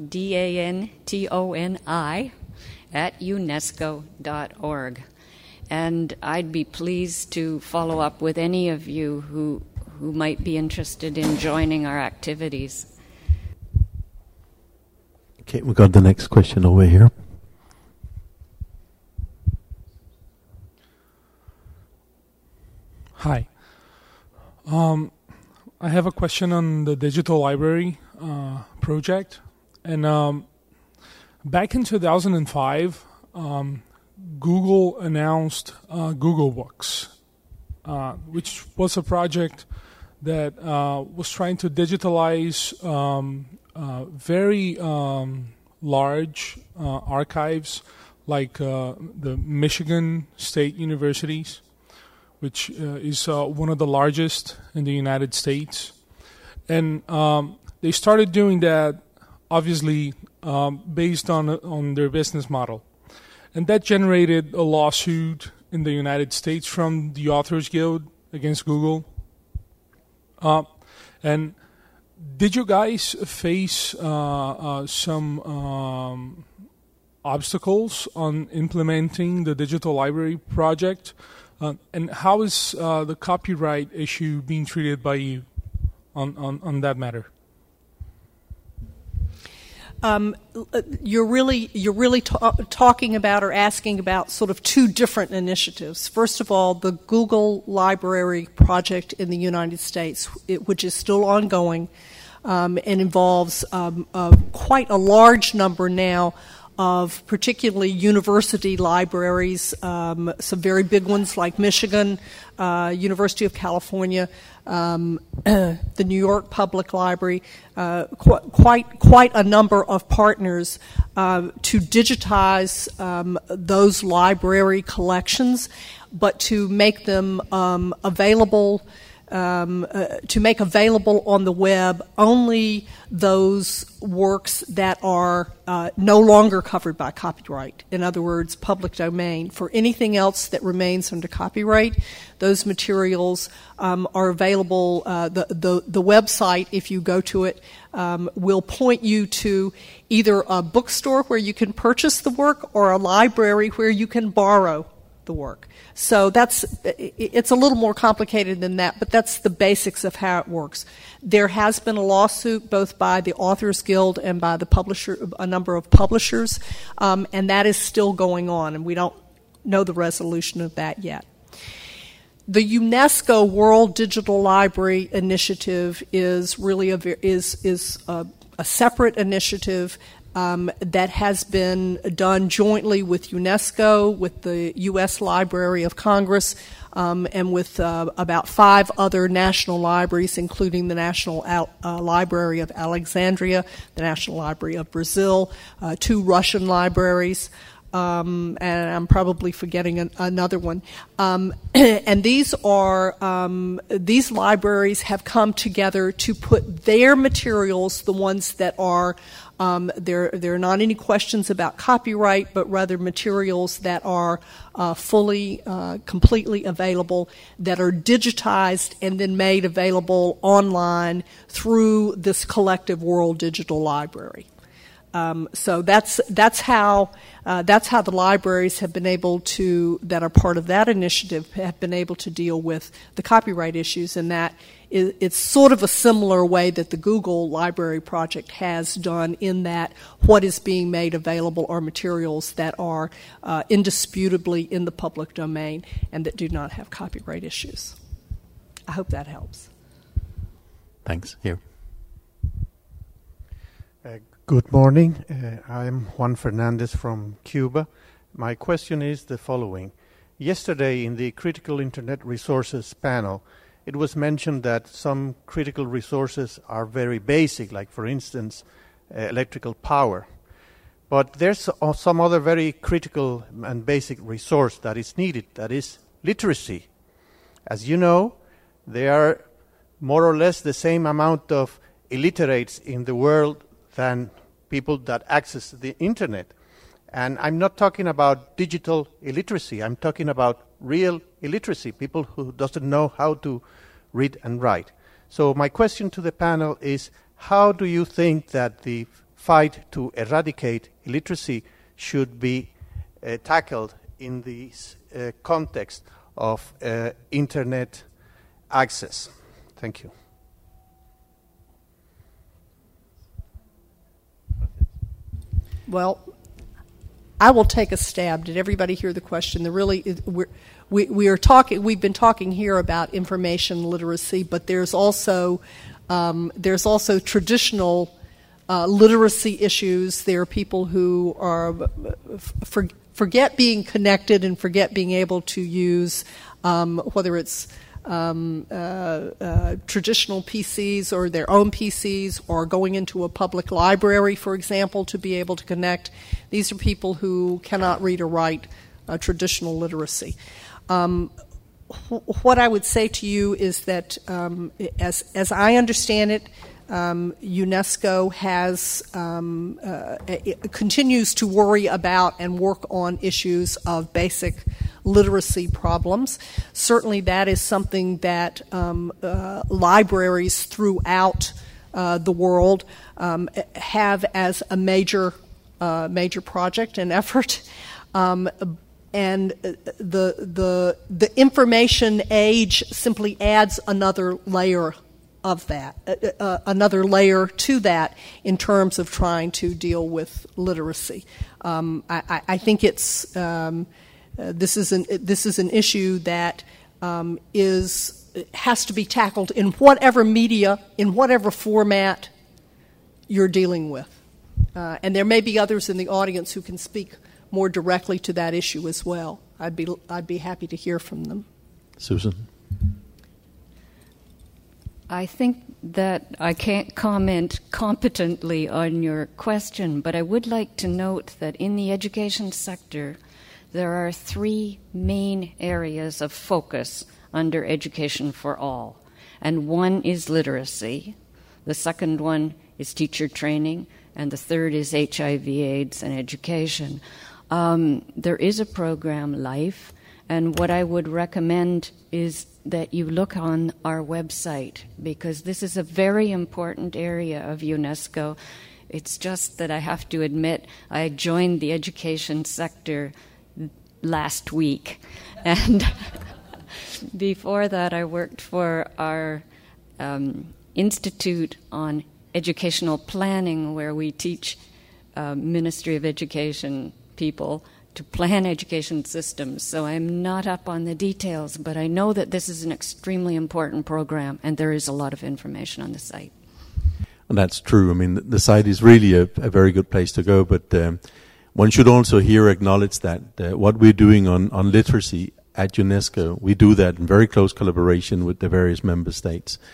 DANTONI, @unesco.org. And I'd be pleased to follow up with any of you who might be interested in joining our activities. Okay, we got the next question over here. Hi. I have a question on the digital library project. And back in 2005, Google announced Google Books, which was a project that was trying to digitalize very large archives like the Michigan State Universities, which is one of the largest in the United States. And they started doing that, obviously, based on their business model. And that generated a lawsuit in the United States from the Authors Guild against Google. And did you guys face some obstacles on implementing the digital library project? And how is the copyright issue being treated by you on that matter? You're really talking about or asking about sort of two different initiatives. First of all, the Google Library project in the United States, which is still ongoing and involves quite a large number now of particularly university libraries, some very big ones like Michigan, University of California, the New York Public Library, quite a number of partners to digitize those library collections, but to make them available. To make available on the web only those works that are no longer covered by copyright. In other words, public domain. For anything else that remains under copyright, those materials are available. The website, if you go to it, will point you to either a bookstore where you can purchase the work or a library where you can borrow the work. So it's a little more complicated than that, but that's the basics of how it works. There has been a lawsuit both by the Authors Guild and by a number of publishers, and that is still going on, and we don't know the resolution of that yet. The UNESCO World Digital Library Initiative is really a separate initiative that has been done jointly with UNESCO, with the U.S. Library of Congress, and with about 5 other national libraries, including the National Library of Alexandria, the National Library of Brazil, 2 Russian libraries. and I'm probably forgetting another one. And these libraries have come together to put their materials, the ones that are there are not any questions about copyright, but rather materials that are fully, completely available, that are digitized and then made available online through this collective World Digital Library. So that's how the libraries have been able to, that are part of that initiative, have been able to deal with the copyright issues, and that it's sort of a similar way that the Google Library Project has done, in that what is being made available are materials that are indisputably in the public domain and that do not have copyright issues. I hope that helps. Thanks. Here. Good morning. I'm Juan Fernandez from Cuba. My question is the following. Yesterday in the Critical Internet Resources panel, it was mentioned that some critical resources are very basic, like, for instance, electrical power. But there's some other very critical and basic resource that is needed, that is literacy. As you know, there are more or less the same amount of illiterates in the world than people that access the internet. And I'm not talking about digital illiteracy. I'm talking about real illiteracy, people who doesn't know how to read and write. So my question to the panel is, how do you think that the fight to eradicate illiteracy should be tackled in this context of internet access? Thank you. Well, I will take a stab. Did everybody hear the question? We've been talking here about information literacy, but there's also traditional literacy issues. There are people who are forget being connected and forget being able to use whether it's traditional PCs or their own PCs, or going into a public library, for example, to be able to connect. These are people who cannot read or write traditional literacy. What I would say to you is that, as I understand it, UNESCO continues to worry about and work on issues of basic literacy problems. Certainly that is something that libraries throughout the world have as a major project and effort. And the information age simply adds another layer of that, another layer to that in terms of trying to deal with literacy. I think it's this is an issue that has to be tackled in whatever media, in whatever format you're dealing with. And there may be others in the audience who can speak more directly to that issue as well. I'd be happy to hear from them. Susan? I think that I can't comment competently on your question, but I would like to note that in the education sector, there are three main areas of focus under Education for All. And one is literacy, the second one is teacher training, and the third is HIV/AIDS and education. There is a program, LIFE, and what I would recommend is that you look on our website, because this is a very important area of UNESCO. It's just that I have to admit I joined the education sector last week, and before that I worked for our Institute on Educational Planning, where we teach Ministry of Education people to plan education systems. So I'm not up on the details, but I know that this is an extremely important program, and there is a lot of information on the site. And that's true. I mean, the site is really a very good place to go, but one should also here acknowledge that what we're doing on literacy at UNESCO, we do that in very close collaboration with the various member states.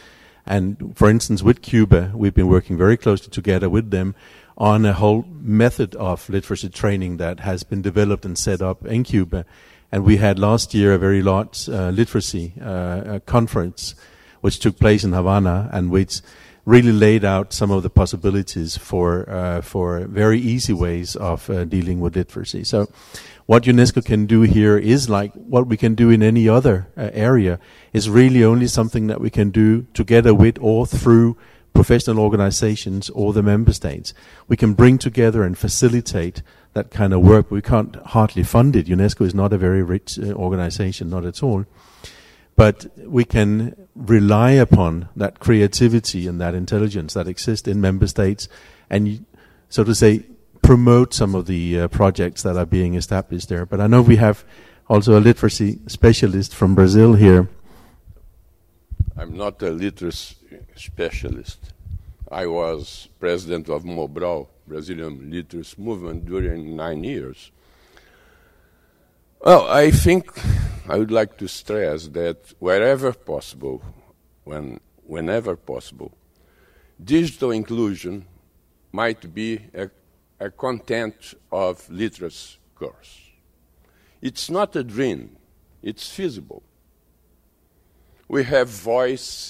And for instance, with Cuba, we've been working very closely together with them on a whole method of literacy training that has been developed and set up in Cuba. And we had last year a very large literacy conference, which took place in Havana, and which really laid out some of the possibilities for very easy ways of dealing with literacy. So what UNESCO can do here is like what we can do in any other area, is really only something that we can do together with or through professional organizations or the member states. We can bring together and facilitate that kind of work. We can't hardly fund it. UNESCO is not a very rich organization, not at all. But we can rely upon that creativity and that intelligence that exists in member states and, so to say, promote some of the projects that are being established there. But I know we have also a literacy specialist from Brazil here. I'm not a literacy specialist. I was president of Mobral, Brazilian Literacy Movement, during 9 years. Well, I think I would like to stress that wherever possible, whenever possible, digital inclusion might be a content of literacy course. It's not a dream, it's feasible. We have voice,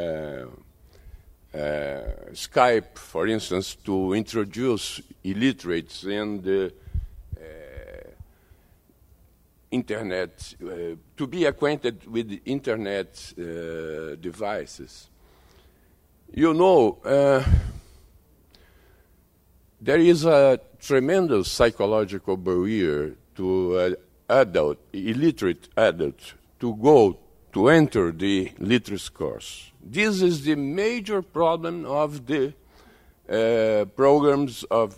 Skype, for instance, to introduce illiterates in the internet, to be acquainted with internet devices. You know, there is a tremendous psychological barrier to illiterate adult to enter the literacy course. This is the major problem of the programs of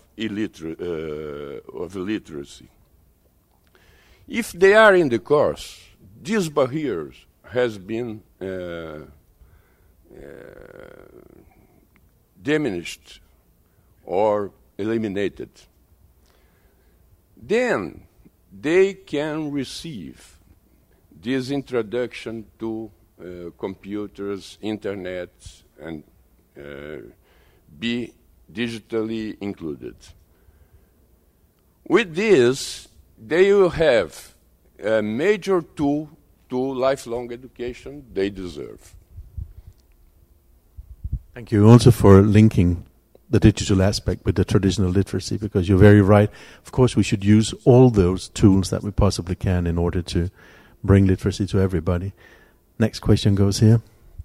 literacy. If they are in the course, these barriers has been diminished or eliminated. Then they can receive this introduction to computers, internet, and be digitally included. With this, they will have a major tool to lifelong education they deserve. Thank you also for linking the digital aspect with the traditional literacy, because you're very right. Of course, we should use all those tools that we possibly can in order to bring literacy to everybody. Next question goes here.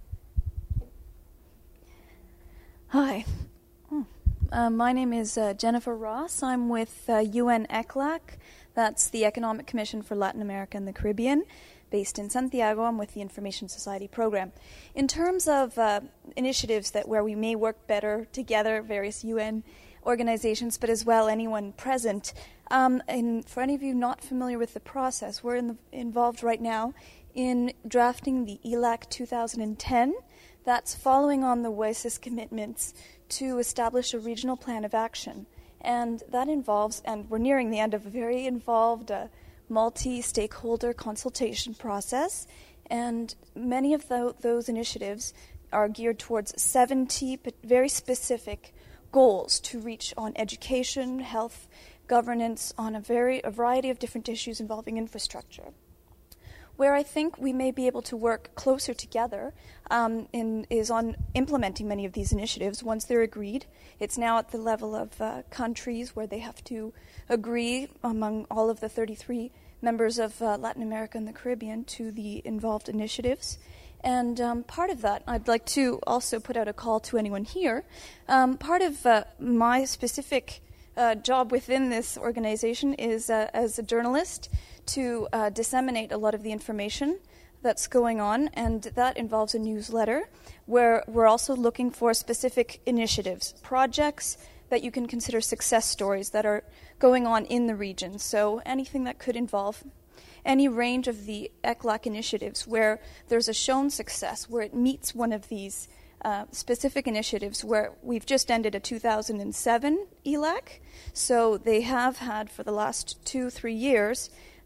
Hi. My name is Jennifer Ross. I'm with UN ECLAC. That's the Economic Commission for Latin America and the Caribbean, based in Santiago. I'm with the Information Society program. In terms of initiatives where we may work better together, various UN organizations, but as well anyone present, and for any of you not familiar with the process, we're involved right now in drafting the ELAC 2010. That's following on the WSIS commitments to establish a regional plan of action. And that involves, and we're nearing the end of a very involved multi-stakeholder consultation process, and many of those initiatives are geared towards 70 very specific goals to reach on education, health, governance, on a variety of different issues involving infrastructure. Where I think we may be able to work closer together is on implementing many of these initiatives once they're agreed. It's now at the level of countries where they have to agree among all of the 33 members of Latin America and the Caribbean to the involved initiatives. And part of that, I'd like to also put out a call to anyone here. Part of my specific job within this organization is, as a journalist, to disseminate a lot of the information that's going on, and that involves a newsletter where we're also looking for specific initiatives, projects that you can consider success stories that are going on in the region. So anything that could involve any range of the ECLAC initiatives where there's a shown success, where it meets one of these specific initiatives, where we've just ended a 2007 ELAC. So they have had, for the last 2-3 years,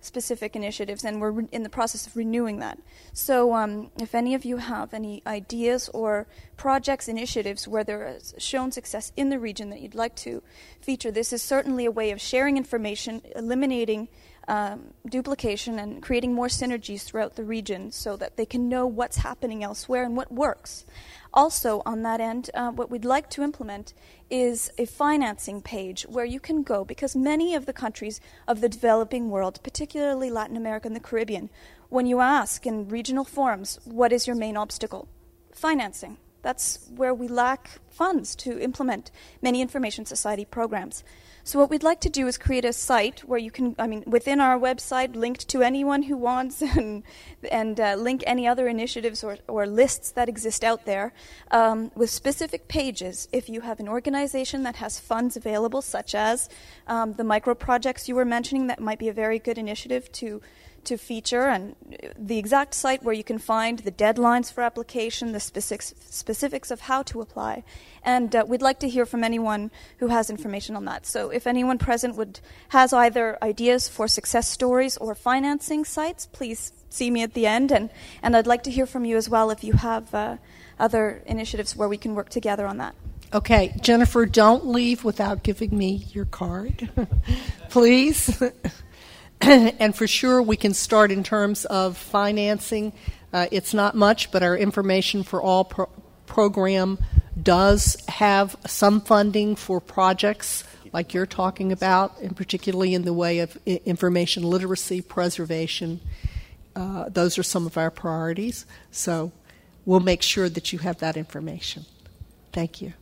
specific initiatives, and we're in the process of renewing that. So if any of you have any ideas or projects, initiatives where there is shown success in the region that you'd like to feature, this is certainly a way of sharing information, eliminating duplication, and creating more synergies throughout the region so that they can know what's happening elsewhere and what works. Also, on that end, what we'd like to implement is a financing page where you can go, because many of the countries of the developing world, particularly Latin America and the Caribbean, when you ask in regional forums, what is your main obstacle? Financing. That's where we lack funds to implement many information society programs. So what we'd like to do is create a site where you can, within our website, linked to anyone who wants, and link any other initiatives or lists that exist out there, with specific pages. If you have an organization that has funds available, such as the micro projects you were mentioning, that might be a very good initiative to feature, and the exact site where you can find the deadlines for application, the specifics of how to apply. And we'd like to hear from anyone who has information on that. So if anyone present has either ideas for success stories or financing sites, please see me at the end. And I'd like to hear from you as well if you have other initiatives where we can work together on that. Okay, Jennifer, don't leave without giving me your card, please. And for sure, we can start in terms of financing. It's not much, but our Information for All program does have some funding for projects like you're talking about, and particularly in the way of information literacy, preservation. Those are some of our priorities. So we'll make sure that you have that information. Thank you.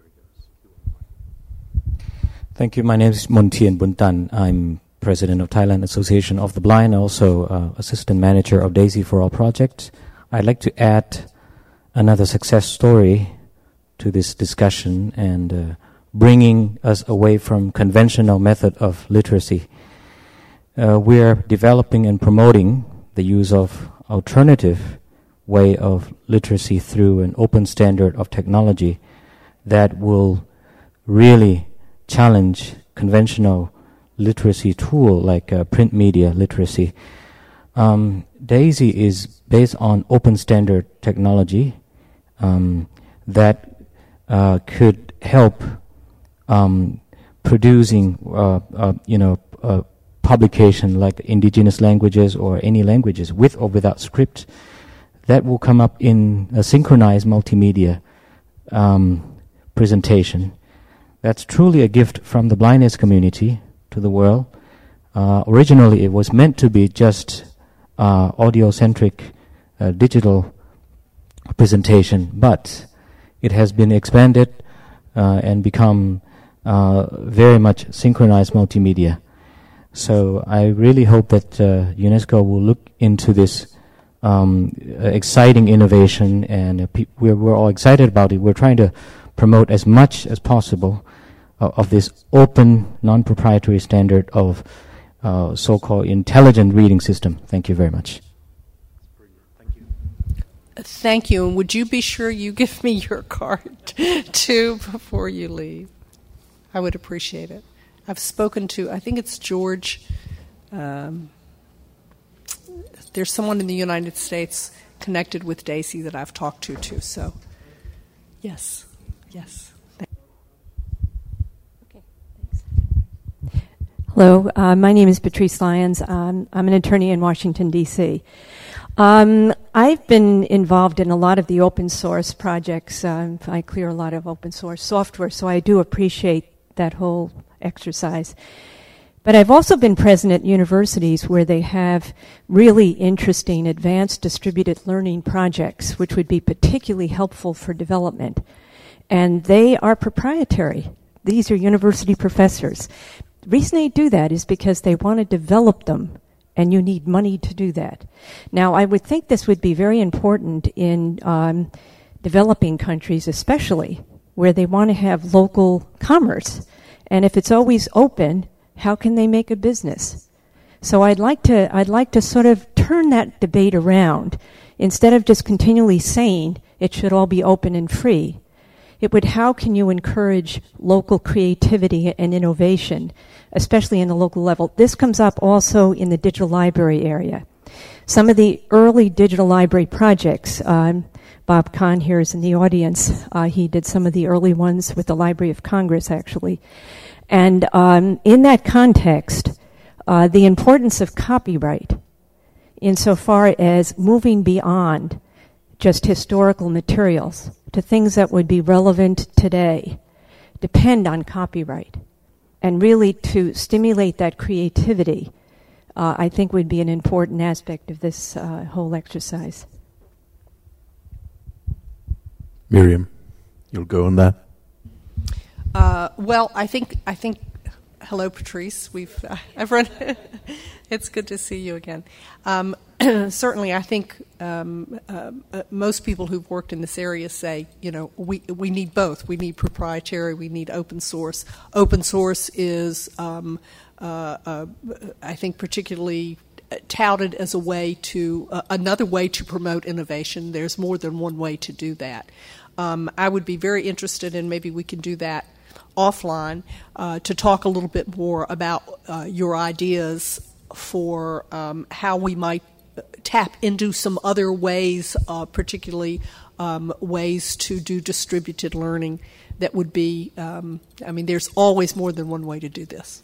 Thank you. My name is Montien Buntan. I'm President of Thailand Association of the Blind, also Assistant Manager of Daisy for All project. I'd like to add another success story to this discussion and bringing us away from conventional method of literacy. We're developing and promoting the use of alternative way of literacy through an open standard of technology that will really challenge conventional literacy tool like print media literacy. DAISY is based on open standard technology that could help producing publication like indigenous languages or any languages with or without script that will come up in a synchronized multimedia presentation. That's truly a gift from the blindness community to the world. Originally, it was meant to be just audio-centric digital presentation, but it has been expanded and become very much synchronized multimedia. So I really hope that UNESCO will look into this exciting innovation, and we're all excited about it. We're trying to promote as much as possible of this open, non-proprietary standard of so-called intelligent reading system. Thank you very much. Thank you. Thank you. And would you be sure you give me your card, too, before you leave? I would appreciate it. I've spoken to, I think it's George. There's someone in the United States connected with DAISY that I've talked to, too. So, yes. Hello, my name is Patrice Lyons. I'm an attorney in Washington, D.C. I've been involved in a lot of the open source projects. I clear a lot of open source software, so I do appreciate that whole exercise. But I've also been present at universities where they have really interesting advanced distributed learning projects, which would be particularly helpful for development. And they are proprietary. These are university professors. The reason they do that is because they want to develop them, and you need money to do that. Now, I would think this would be very important in developing countries, especially where they want to have local commerce. And if it's always open, how can they make a business? So I'd like to sort of turn that debate around. Instead of just continually saying it should all be open and free, It would, how can you encourage local creativity and innovation, especially in the local level? This comes up also in the digital library area. Some of the early digital library projects, Bob Kahn here is in the audience. He did some of the early ones with the Library of Congress, actually. And in that context, the importance of copyright insofar as moving beyond just historical materials to things that would be relevant today depend on copyright. And really to stimulate that creativity, I think would be an important aspect of this whole exercise. Miriam, you'll go on that. Well, I think. Hello, Patrice. I've run. It's good to see you again. Certainly, I think most people who've worked in this area say, we need both. We need proprietary. We need open source. Open source is, I think, particularly touted as a way to another way to promote innovation. There's more than one way to do that. I would be very interested in, maybe we can do that offline, to talk a little bit more about your ideas for how we might tap into some other ways, particularly ways to do distributed learning that would be, there's always more than one way to do this.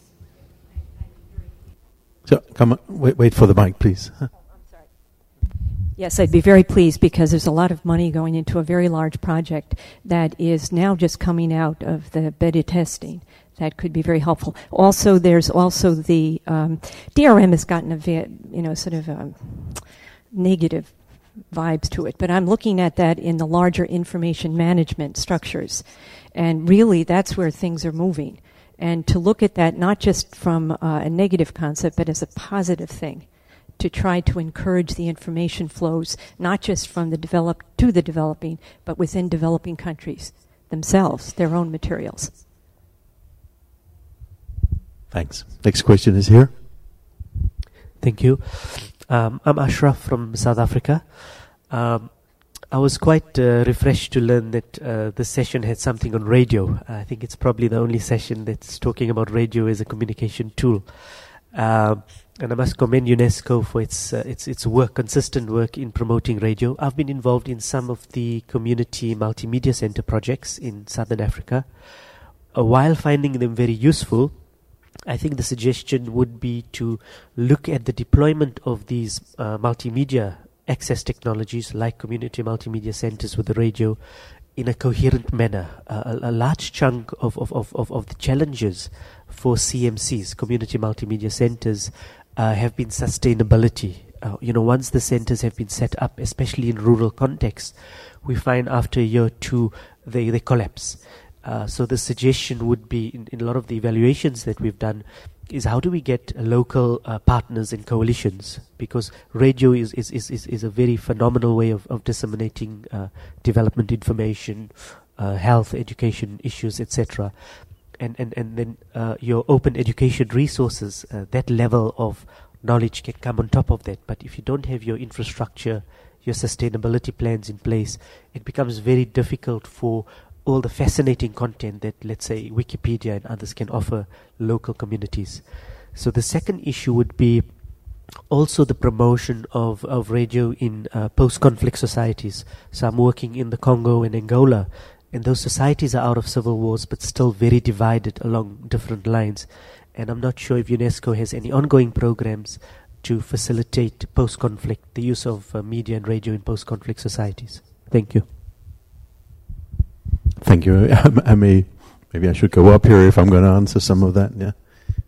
So, come on, wait for the mic, please. Yes, I'd be very pleased because there's a lot of money going into a very large project that is now just coming out of the beta testing. That could be very helpful. Also, there's also the DRM has gotten a negative vibes to it, but I'm looking at that in the larger information management structures, and really that's where things are moving. And to look at that not just from a negative concept, but as a positive thing, to try to encourage the information flows, not just from the developed to the developing, but within developing countries themselves, their own materials. Thanks. Next question is here. Thank you. I'm Ashraf from South Africa. I was quite refreshed to learn that this session had something on radio. I think it's probably the only session that's talking about radio as a communication tool. And I must commend UNESCO for its work, consistent work in promoting radio. I've been involved in some of the community multimedia center projects in Southern Africa. While finding them very useful, I think the suggestion would be to look at the deployment of these multimedia access technologies like community multimedia centers with the radio in a coherent manner. A large chunk of the challenges for CMCs, community multimedia centers, have been sustainability. Once the centers have been set up, especially in rural contexts, we find after a year or two they collapse. So the suggestion would be, in a lot of the evaluations that we've done, is how do we get local partners and coalitions? Because radio is a very phenomenal way of disseminating development information, health, education issues, etc. And then your open education resources, that level of knowledge can come on top of that. But if you don't have your infrastructure, your sustainability plans in place, it becomes very difficult for all the fascinating content that, let's say, Wikipedia and others can offer local communities. So the second issue would be also the promotion of radio in post-conflict societies. So I'm working in the Congo and Angola, and those societies are out of civil wars but still very divided along different lines. And I'm not sure if UNESCO has any ongoing programs to facilitate post-conflict, the use of media and radio in post-conflict societies. Thank you. Thank you. Maybe I should go up here if I'm going to answer some of that. Yeah.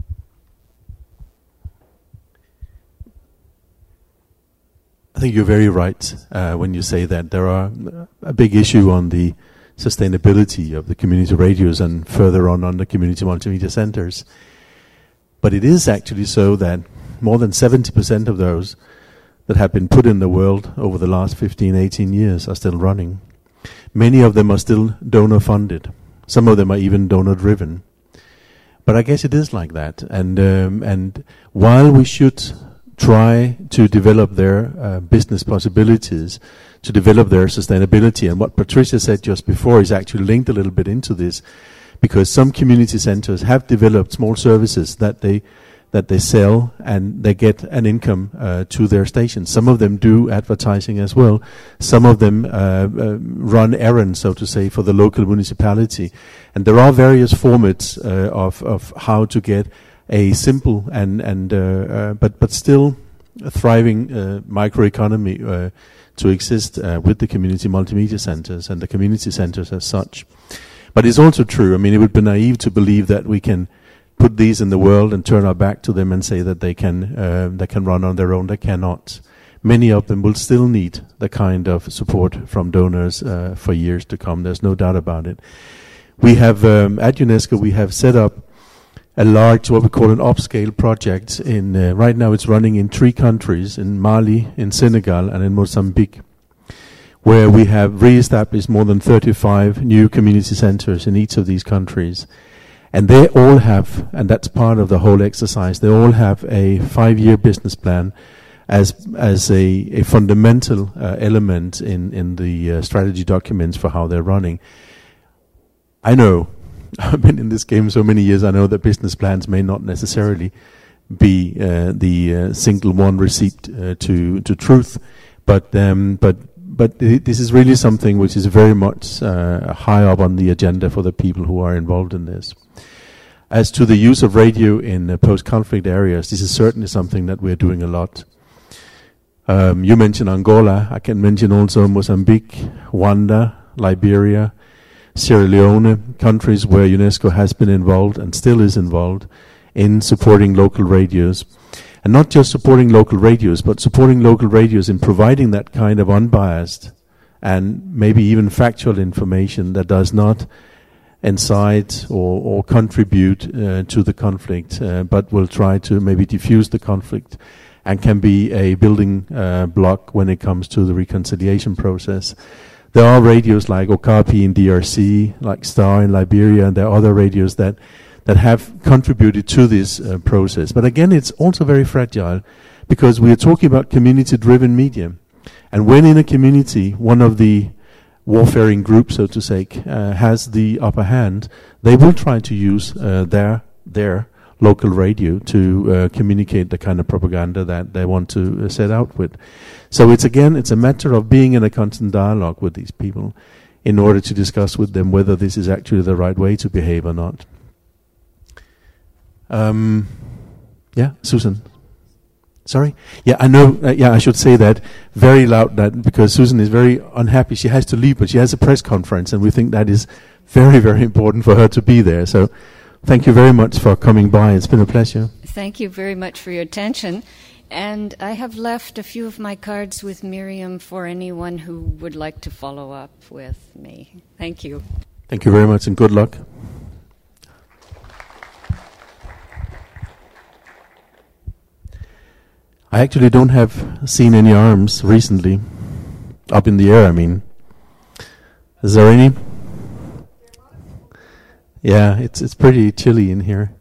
I think you're very right when you say that there are a big issue on the sustainability of the community radios and further on the community multimedia centers. But it is actually so that more than 70% of those that have been put in the world over the last 15, 18 years are still running. Many of them are still donor-funded. Some of them are even donor-driven. But I guess it is like that. And while we should try to develop their business possibilities, to develop their sustainability. And what Patricia said just before is actually linked a little bit into this, because some community centers have developed small services that they sell, and they get an income to their stations. Some of them do advertising as well. Some of them run errands, so to say, for the local municipality. And there are various formats of how to get a simple but still a thriving microeconomy to exist with the community multimedia centers and the community centers as such. But it's also true. I mean, it would be naive to believe that we can put these in the world and turn our back to them and say that they can run on their own. They cannot. Many of them will still need the kind of support from donors for years to come. There's no doubt about it. We have at UNESCO we have set up a large, what we call an upscale project. Right now it's running in 3 countries: in Mali, in Senegal, and in Mozambique, where we have re-established more than 35 new community centers in each of these countries. And they all have, and that's part of the whole exercise, they all have a 5-year business plan as a fundamental element in the strategy documents for how they're running. I know, I've been in this game so many years, I know that business plans may not necessarily be the single one receipt to truth, but this is really something which is very much high up on the agenda for the people who are involved in this. As to the use of radio in post-conflict areas, this is certainly something that we're doing a lot. You mentioned Angola. I can mention also Mozambique, Rwanda, Liberia, Sierra Leone, countries where UNESCO has been involved and still is involved in supporting local radios. And not just supporting local radios, but supporting local radios in providing that kind of unbiased and maybe even factual information that does not incite or contribute to the conflict, but will try to maybe diffuse the conflict and can be a building block when it comes to the reconciliation process. There are radios like Okapi in DRC, like Star in Liberia, and there are other radios that have contributed to this process. But again, it's also very fragile, because we are talking about community-driven media. And when in a community, one of the warfaring groups, so to say, has the upper hand, they will try to use their local radio to communicate the kind of propaganda that they want to set out with. So it's a matter of being in a constant dialogue with these people in order to discuss with them whether this is actually the right way to behave or not. Yeah, Susan. Sorry? Yeah, I know. I should say that very loud, that because Susan is very unhappy. She has to leave, but she has a press conference, and we think that is very, very important for her to be there. So thank you very much for coming by. It's been a pleasure. Thank you very much for your attention. And I have left a few of my cards with Miriam for anyone who would like to follow up with me. Thank you. Thank you very much, and good luck. I actually don't have seen any arms recently. Up in the air, I mean. Is there any? Yeah, it's pretty chilly in here.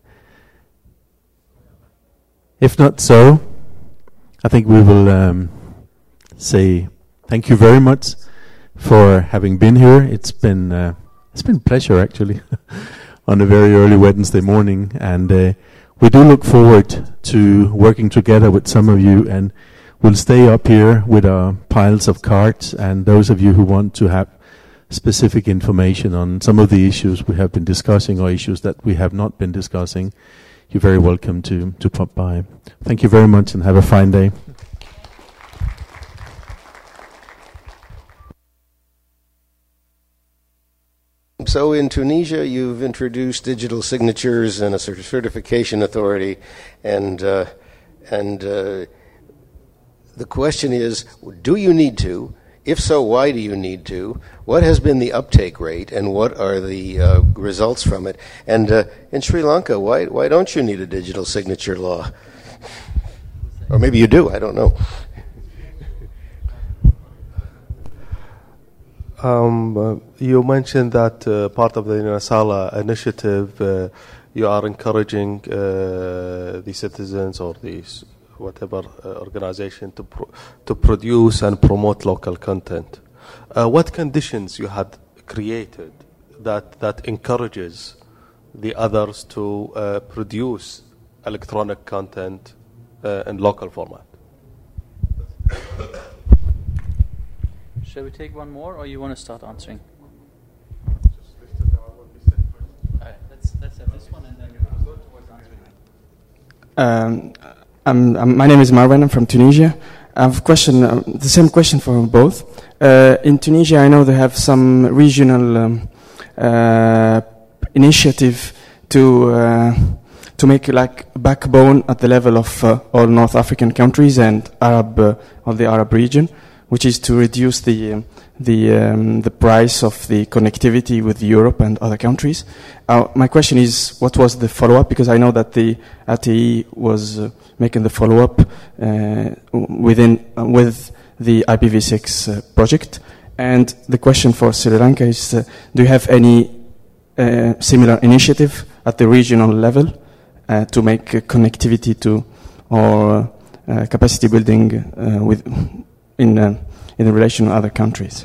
If not so, I think we will say thank you very much for having been here. It's been a pleasure, actually, on a very early Wednesday morning, and we do look forward to working together with some of you, and we'll stay up here with our piles of cards, and those of you who want to have specific information on some of the issues we have been discussing or issues that we have not been discussing, you're very welcome to pop by. Thank you very much, and have a fine day. So in Tunisia, you've introduced digital signatures and a certification authority, and the question is, do you need to? If so, why do you need to? What has been the uptake rate, and what are the results from it? And in Sri Lanka, why don't you need a digital signature law? Or maybe you do, I don't know. You mentioned that part of the Nasala initiative, you are encouraging the citizens or the whatever organization to produce and promote local content. What conditions you had created that encourages the others to produce electronic content in local format? Shall we take one more, or you want to start answering? Let's have this one, and then we'll go towards answering. My name is Marwan. I'm from Tunisia. I have a question, the same question for both. In Tunisia, I know they have some regional initiative to make like a backbone at the level of all North African countries and of the Arab region, which is to reduce the price of the connectivity with Europe and other countries. My question is, what was the follow-up? Because I know that the ATE was making the follow-up with the IPv6 project. And the question for Sri Lanka is, do you have any similar initiative at the regional level to make connectivity to or capacity building in relation to other countries?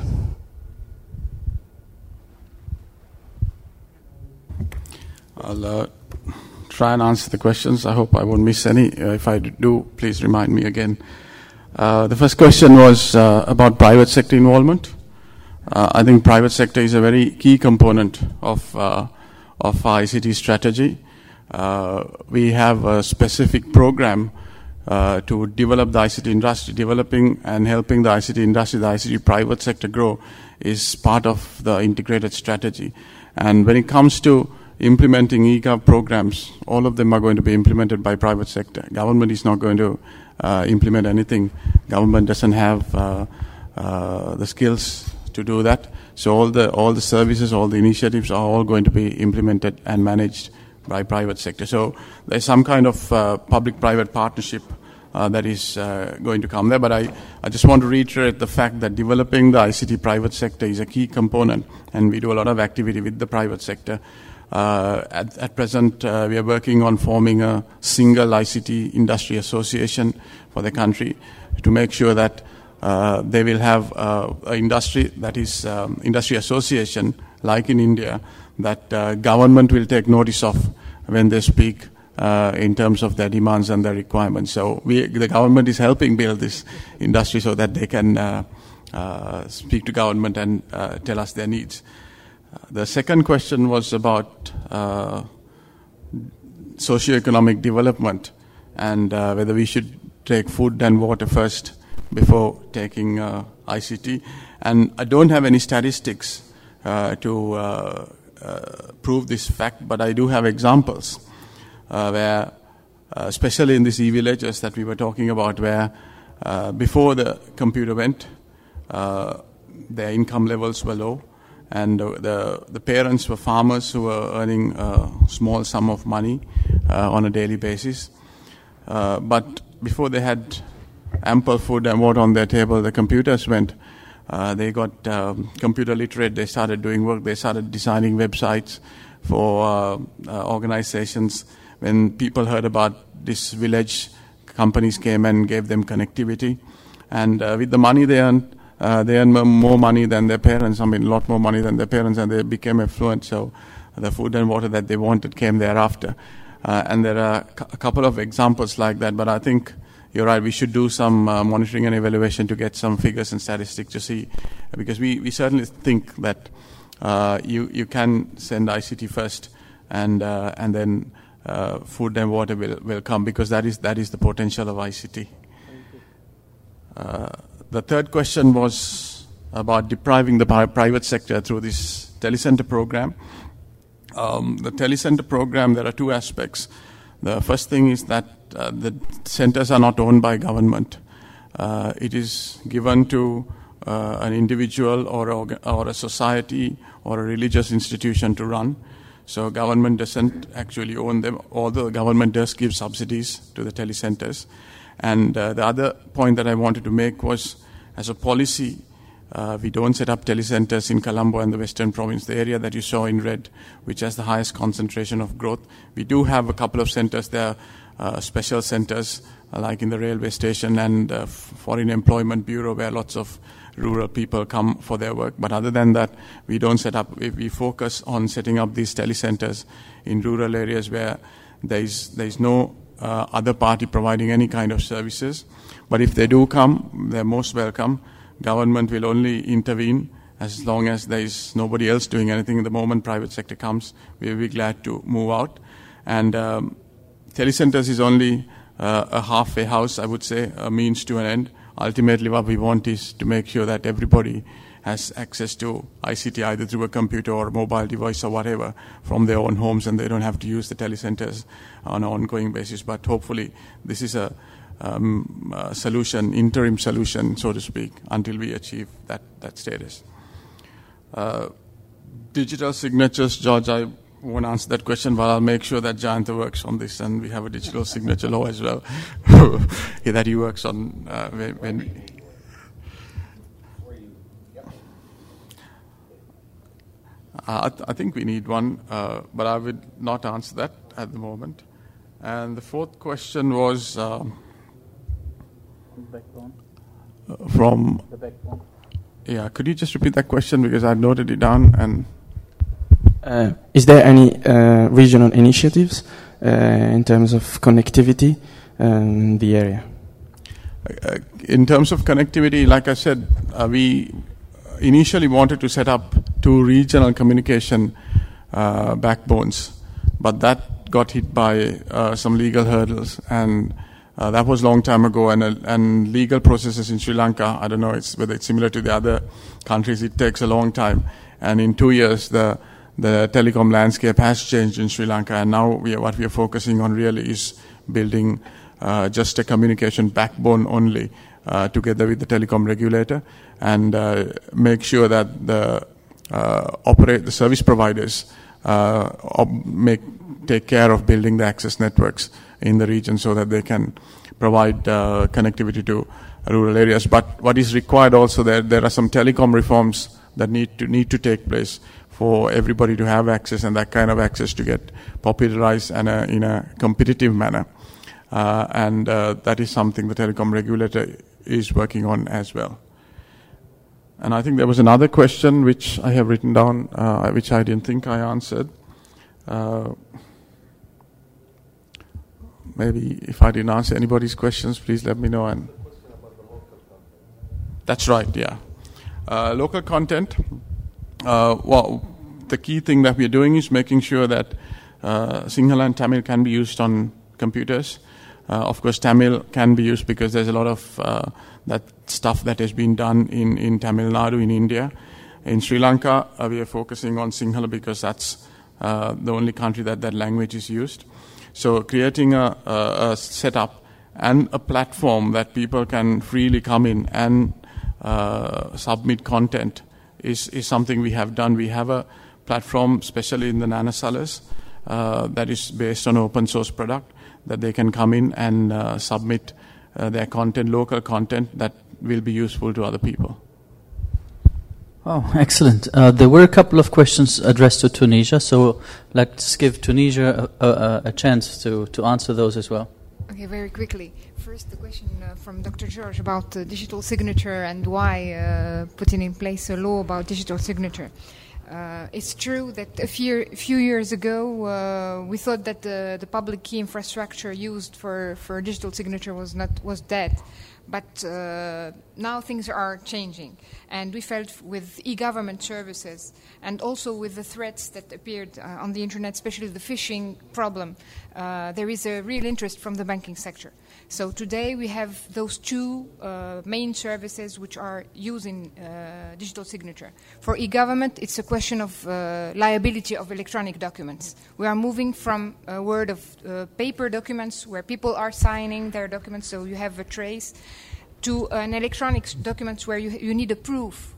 I'll try and answer the questions. I hope I won't miss any. If I do, please remind me again. The first question was about private sector involvement. I think private sector is a very key component of our ICT strategy. We have a specific program to develop the ICT industry. Developing and helping the ICT industry, the ICT private sector grow is part of the integrated strategy. And when it comes to implementing eGov programs, all of them are going to be implemented by private sector. Government is not going to implement anything. Government doesn't have the skills to do that. So all the services, all the initiatives are all going to be implemented and managed by private sector. So there's some kind of public-private partnership that is going to come there. But I just want to reiterate the fact that developing the ICT private sector is a key component, and we do a lot of activity with the private sector. At present, we are working on forming a single ICT industry association for the country to make sure that they will have an industry that is industry association, like in India, that government will take notice of when they speak in terms of their demands and their requirements. So the government is helping build this industry so that they can speak to government and tell us their needs. The second question was about socio-economic development and whether we should take food and water first before taking ICT. And I don't have any statistics to prove this fact, but I do have examples where, especially in these e-villages that we were talking about, where before the computer went, their income levels were low, and the parents were farmers who were earning a small sum of money on a daily basis. But before they had ample food and water on their table, the computers went. They got computer literate. They started doing work. They started designing websites for organizations. When people heard about this village, companies came and gave them connectivity. And with the money they earned more money than their parents. I mean, a lot more money than their parents, and they became affluent. So the food and water that they wanted came thereafter. And there are a couple of examples like that. But I think you're right, we should do some monitoring and evaluation to get some figures and statistics to see, because we certainly think that you can send ICT first, and then food and water will come, because that is the potential of ICT. The third question was about depriving the private sector through this telecenter program. The telecenter program, there are two aspects. The first thing is that the centers are not owned by government. It is given to an individual or a society or a religious institution to run. So government doesn't actually own them, although the government does give subsidies to the telecenters. And the other point that I wanted to make was, as a policy, we don't set up telecenters in Colombo and the Western Province, the area that you saw in red, which has the highest concentration of growth. We do have a couple of centers there, special centers like in the railway station and Foreign Employment Bureau, where lots of rural people come for their work. But other than that, we don't set up, we focus on setting up these telecenters in rural areas where there's no other party providing any kind of services. But if they do come, they're most welcome. Government will only intervene as long as there is nobody else doing anything. The moment private sector comes, we'll be glad to move out. And telecenters is only a halfway house, I would say, a means to an end. Ultimately, what we want is to make sure that everybody has access to ICT either through a computer or a mobile device or whatever from their own homes, and they don't have to use the telecenters on an ongoing basis. But hopefully this is a solution, interim solution, so to speak, until we achieve that status. Digital signatures, George, I won't answer that question, but I'll make sure that Jayanta works on this, and we have a digital signature law as well that he works on when I think we need one, but I would not answer that at the moment. And the fourth question was from the backbone. Yeah, could you just repeat that question, because I noted it down? And is there any regional initiatives in terms of connectivity in the area? In terms of connectivity, like I said, we initially wanted to set up 2 regional communication backbones, but that got hit by some legal hurdles, and that was a long time ago. And legal processes in Sri Lanka, I don't know whether it's similar to the other countries, it takes a long time. And in 2 years, the telecom landscape has changed in Sri Lanka, and now what we are focusing on really is building just a communication backbone only, together with the telecom regulator, and make sure that the service providers take care of building the access networks in the region so that they can provide connectivity to rural areas. But what is required also, there are some telecom reforms that need to take place for everybody to have access, and that kind of access to get popularized and in a competitive manner. And that is something the telecom regulator is working on as well. And I think there was another question which I have written down, which I didn't think I answered. Maybe if I didn't answer anybody's questions, please let me know. And that's right, yeah. Local content. Well, the key thing that we're doing is making sure that Sinhala and Tamil can be used on computers. Of course, Tamil can be used because there's a lot of that stuff that has been done in Tamil Nadu in India. In Sri Lanka, we are focusing on Sinhala because that's the only country that language is used. So creating a setup and a platform that people can freely come in and submit content is something we have done. We have a platform, especially in the Nana Salas, that is based on open source product, that they can come in and submit their content, local content that will be useful to other people. Oh, excellent. There were a couple of questions addressed to Tunisia, so let's give Tunisia a chance to answer those as well. Okay, very quickly. First, the question from Dr. George about digital signature and why putting in place a law about digital signature. It's true that a few years ago we thought that the public key infrastructure used for digital signature was dead, but now things are changing, and we felt with e-government services and also with the threats that appeared on the internet, especially the phishing problem, there is a real interest from the banking sector. So today we have those 2 main services which are using digital signature. For e-government, it's a question of liability of electronic documents. We are moving from a world of paper documents where people are signing their documents, so you have a trace, to an electronic document where you need a proof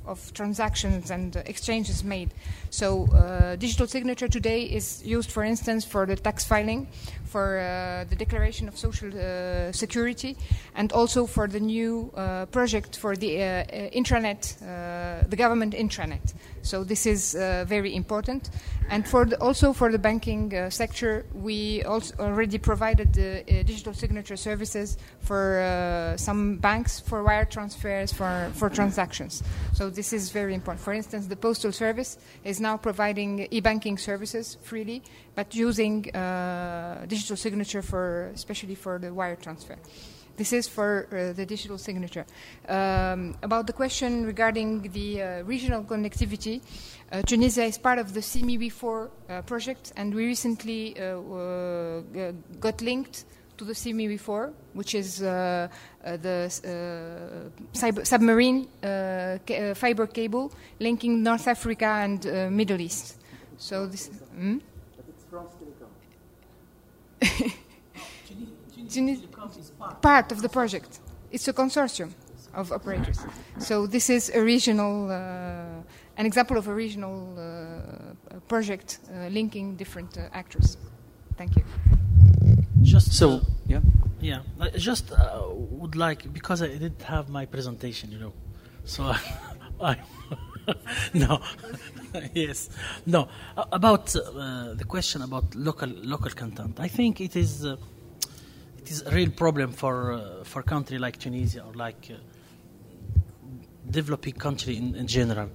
of transactions and exchanges made. So digital signature today is used, for instance, for the tax filing, for the declaration of social security, and also for the new project for the intranet, the government intranet. So this is very important. And also for the banking sector, we also already provided digital signature services for some banks for wire transfers, for transactions. So this is very important. For instance, the Postal Service is now providing e-banking services freely, but using digital signature especially for the wire transfer. This is for the digital signature. About the question regarding the regional connectivity, Tunisia is part of the CMIB4 project, and we recently got linked to the CMIB4, which is the submarine fiber cable linking North Africa and Middle East. So this. Part of the project. It's a consortium of operators. So this is a regional, an example of a regional project linking different actors. Thank you. Just so, yeah. Yeah, I just would like, because I didn't have my presentation, so I no, yes, no. About the question about local content, I think it is a real problem for a country like Tunisia or like developing country in general.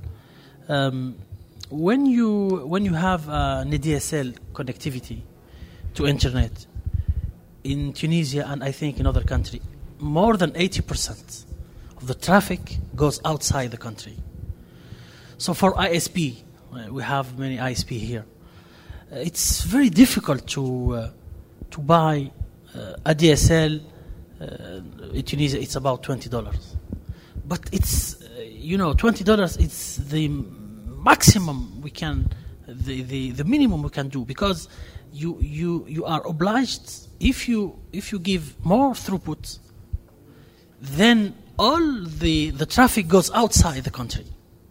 When you have an ADSL connectivity to internet in Tunisia, and I think in other countries, more than 80% of the traffic goes outside the country. So for ISP, we have many ISP here. It's very difficult to buy a DSL in Tunisia. It's about $20, but it's $20. It's the maximum we can, the minimum we can do, because you are obliged, if you give more throughput, then all the traffic goes outside the country.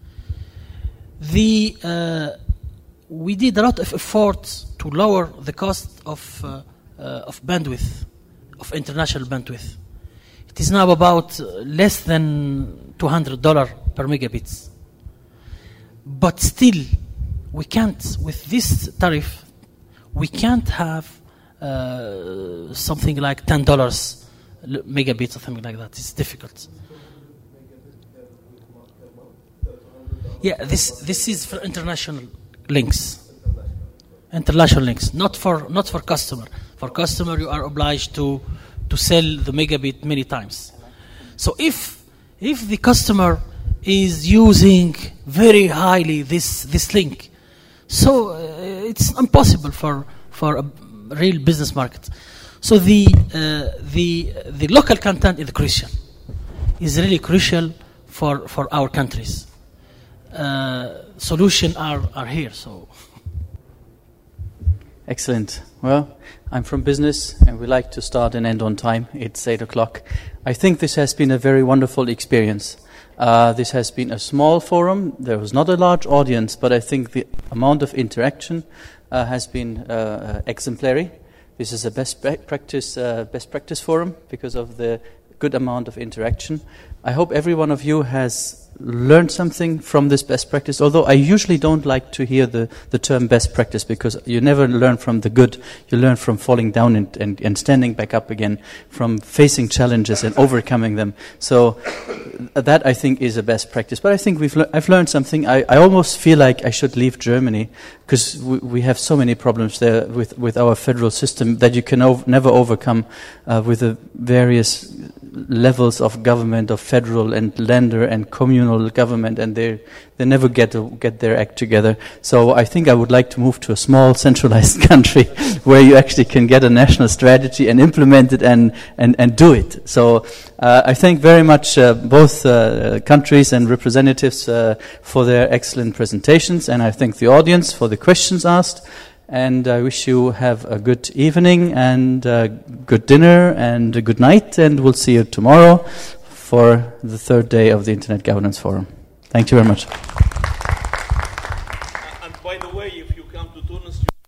We did a lot of effort to lower the cost of bandwidth, of international bandwidth. It is now about less than $200 per megabits. But still, we can't, with this tariff, we can't have something like $10 megabits or something like that. It's difficult. Yeah, this is for international links. International links, not for customer. For customer, you are obliged to sell the megabit many times. So if the customer is using very highly this link, so it's impossible for a real business market. So the local content is crucial. Is really crucial for our countries. Solutions are here. So. Excellent. Well, I'm from business, and we like to start and end on time. It's 8 o'clock. I think this has been a very wonderful experience. This has been a small forum. There was not a large audience, but I think the amount of interaction has been exemplary. This is a best practice forum because of the good amount of interaction. I hope every one of you has learned something from this best practice, although I usually don't like to hear the term best practice, because you never learn from the good. You learn from falling down and standing back up again, from facing challenges and overcoming them. So that, I think, is a best practice. But I think I've learned something. I almost feel like I should leave Germany, because we have so many problems there with our federal system that you can never overcome with the various levels of government, of federal and Länder and communal government, and they never get their act together. So I think I would like to move to a small centralized country where you actually can get a national strategy and implement it and do it. So I thank very much both countries and representatives for their excellent presentations, and I thank the audience for the questions asked. And I wish you have a good evening and a good dinner and a good night, and we'll see you tomorrow for the third day of the Internet Governance Forum. Thank you very much. And by the way, if you come to Tunis,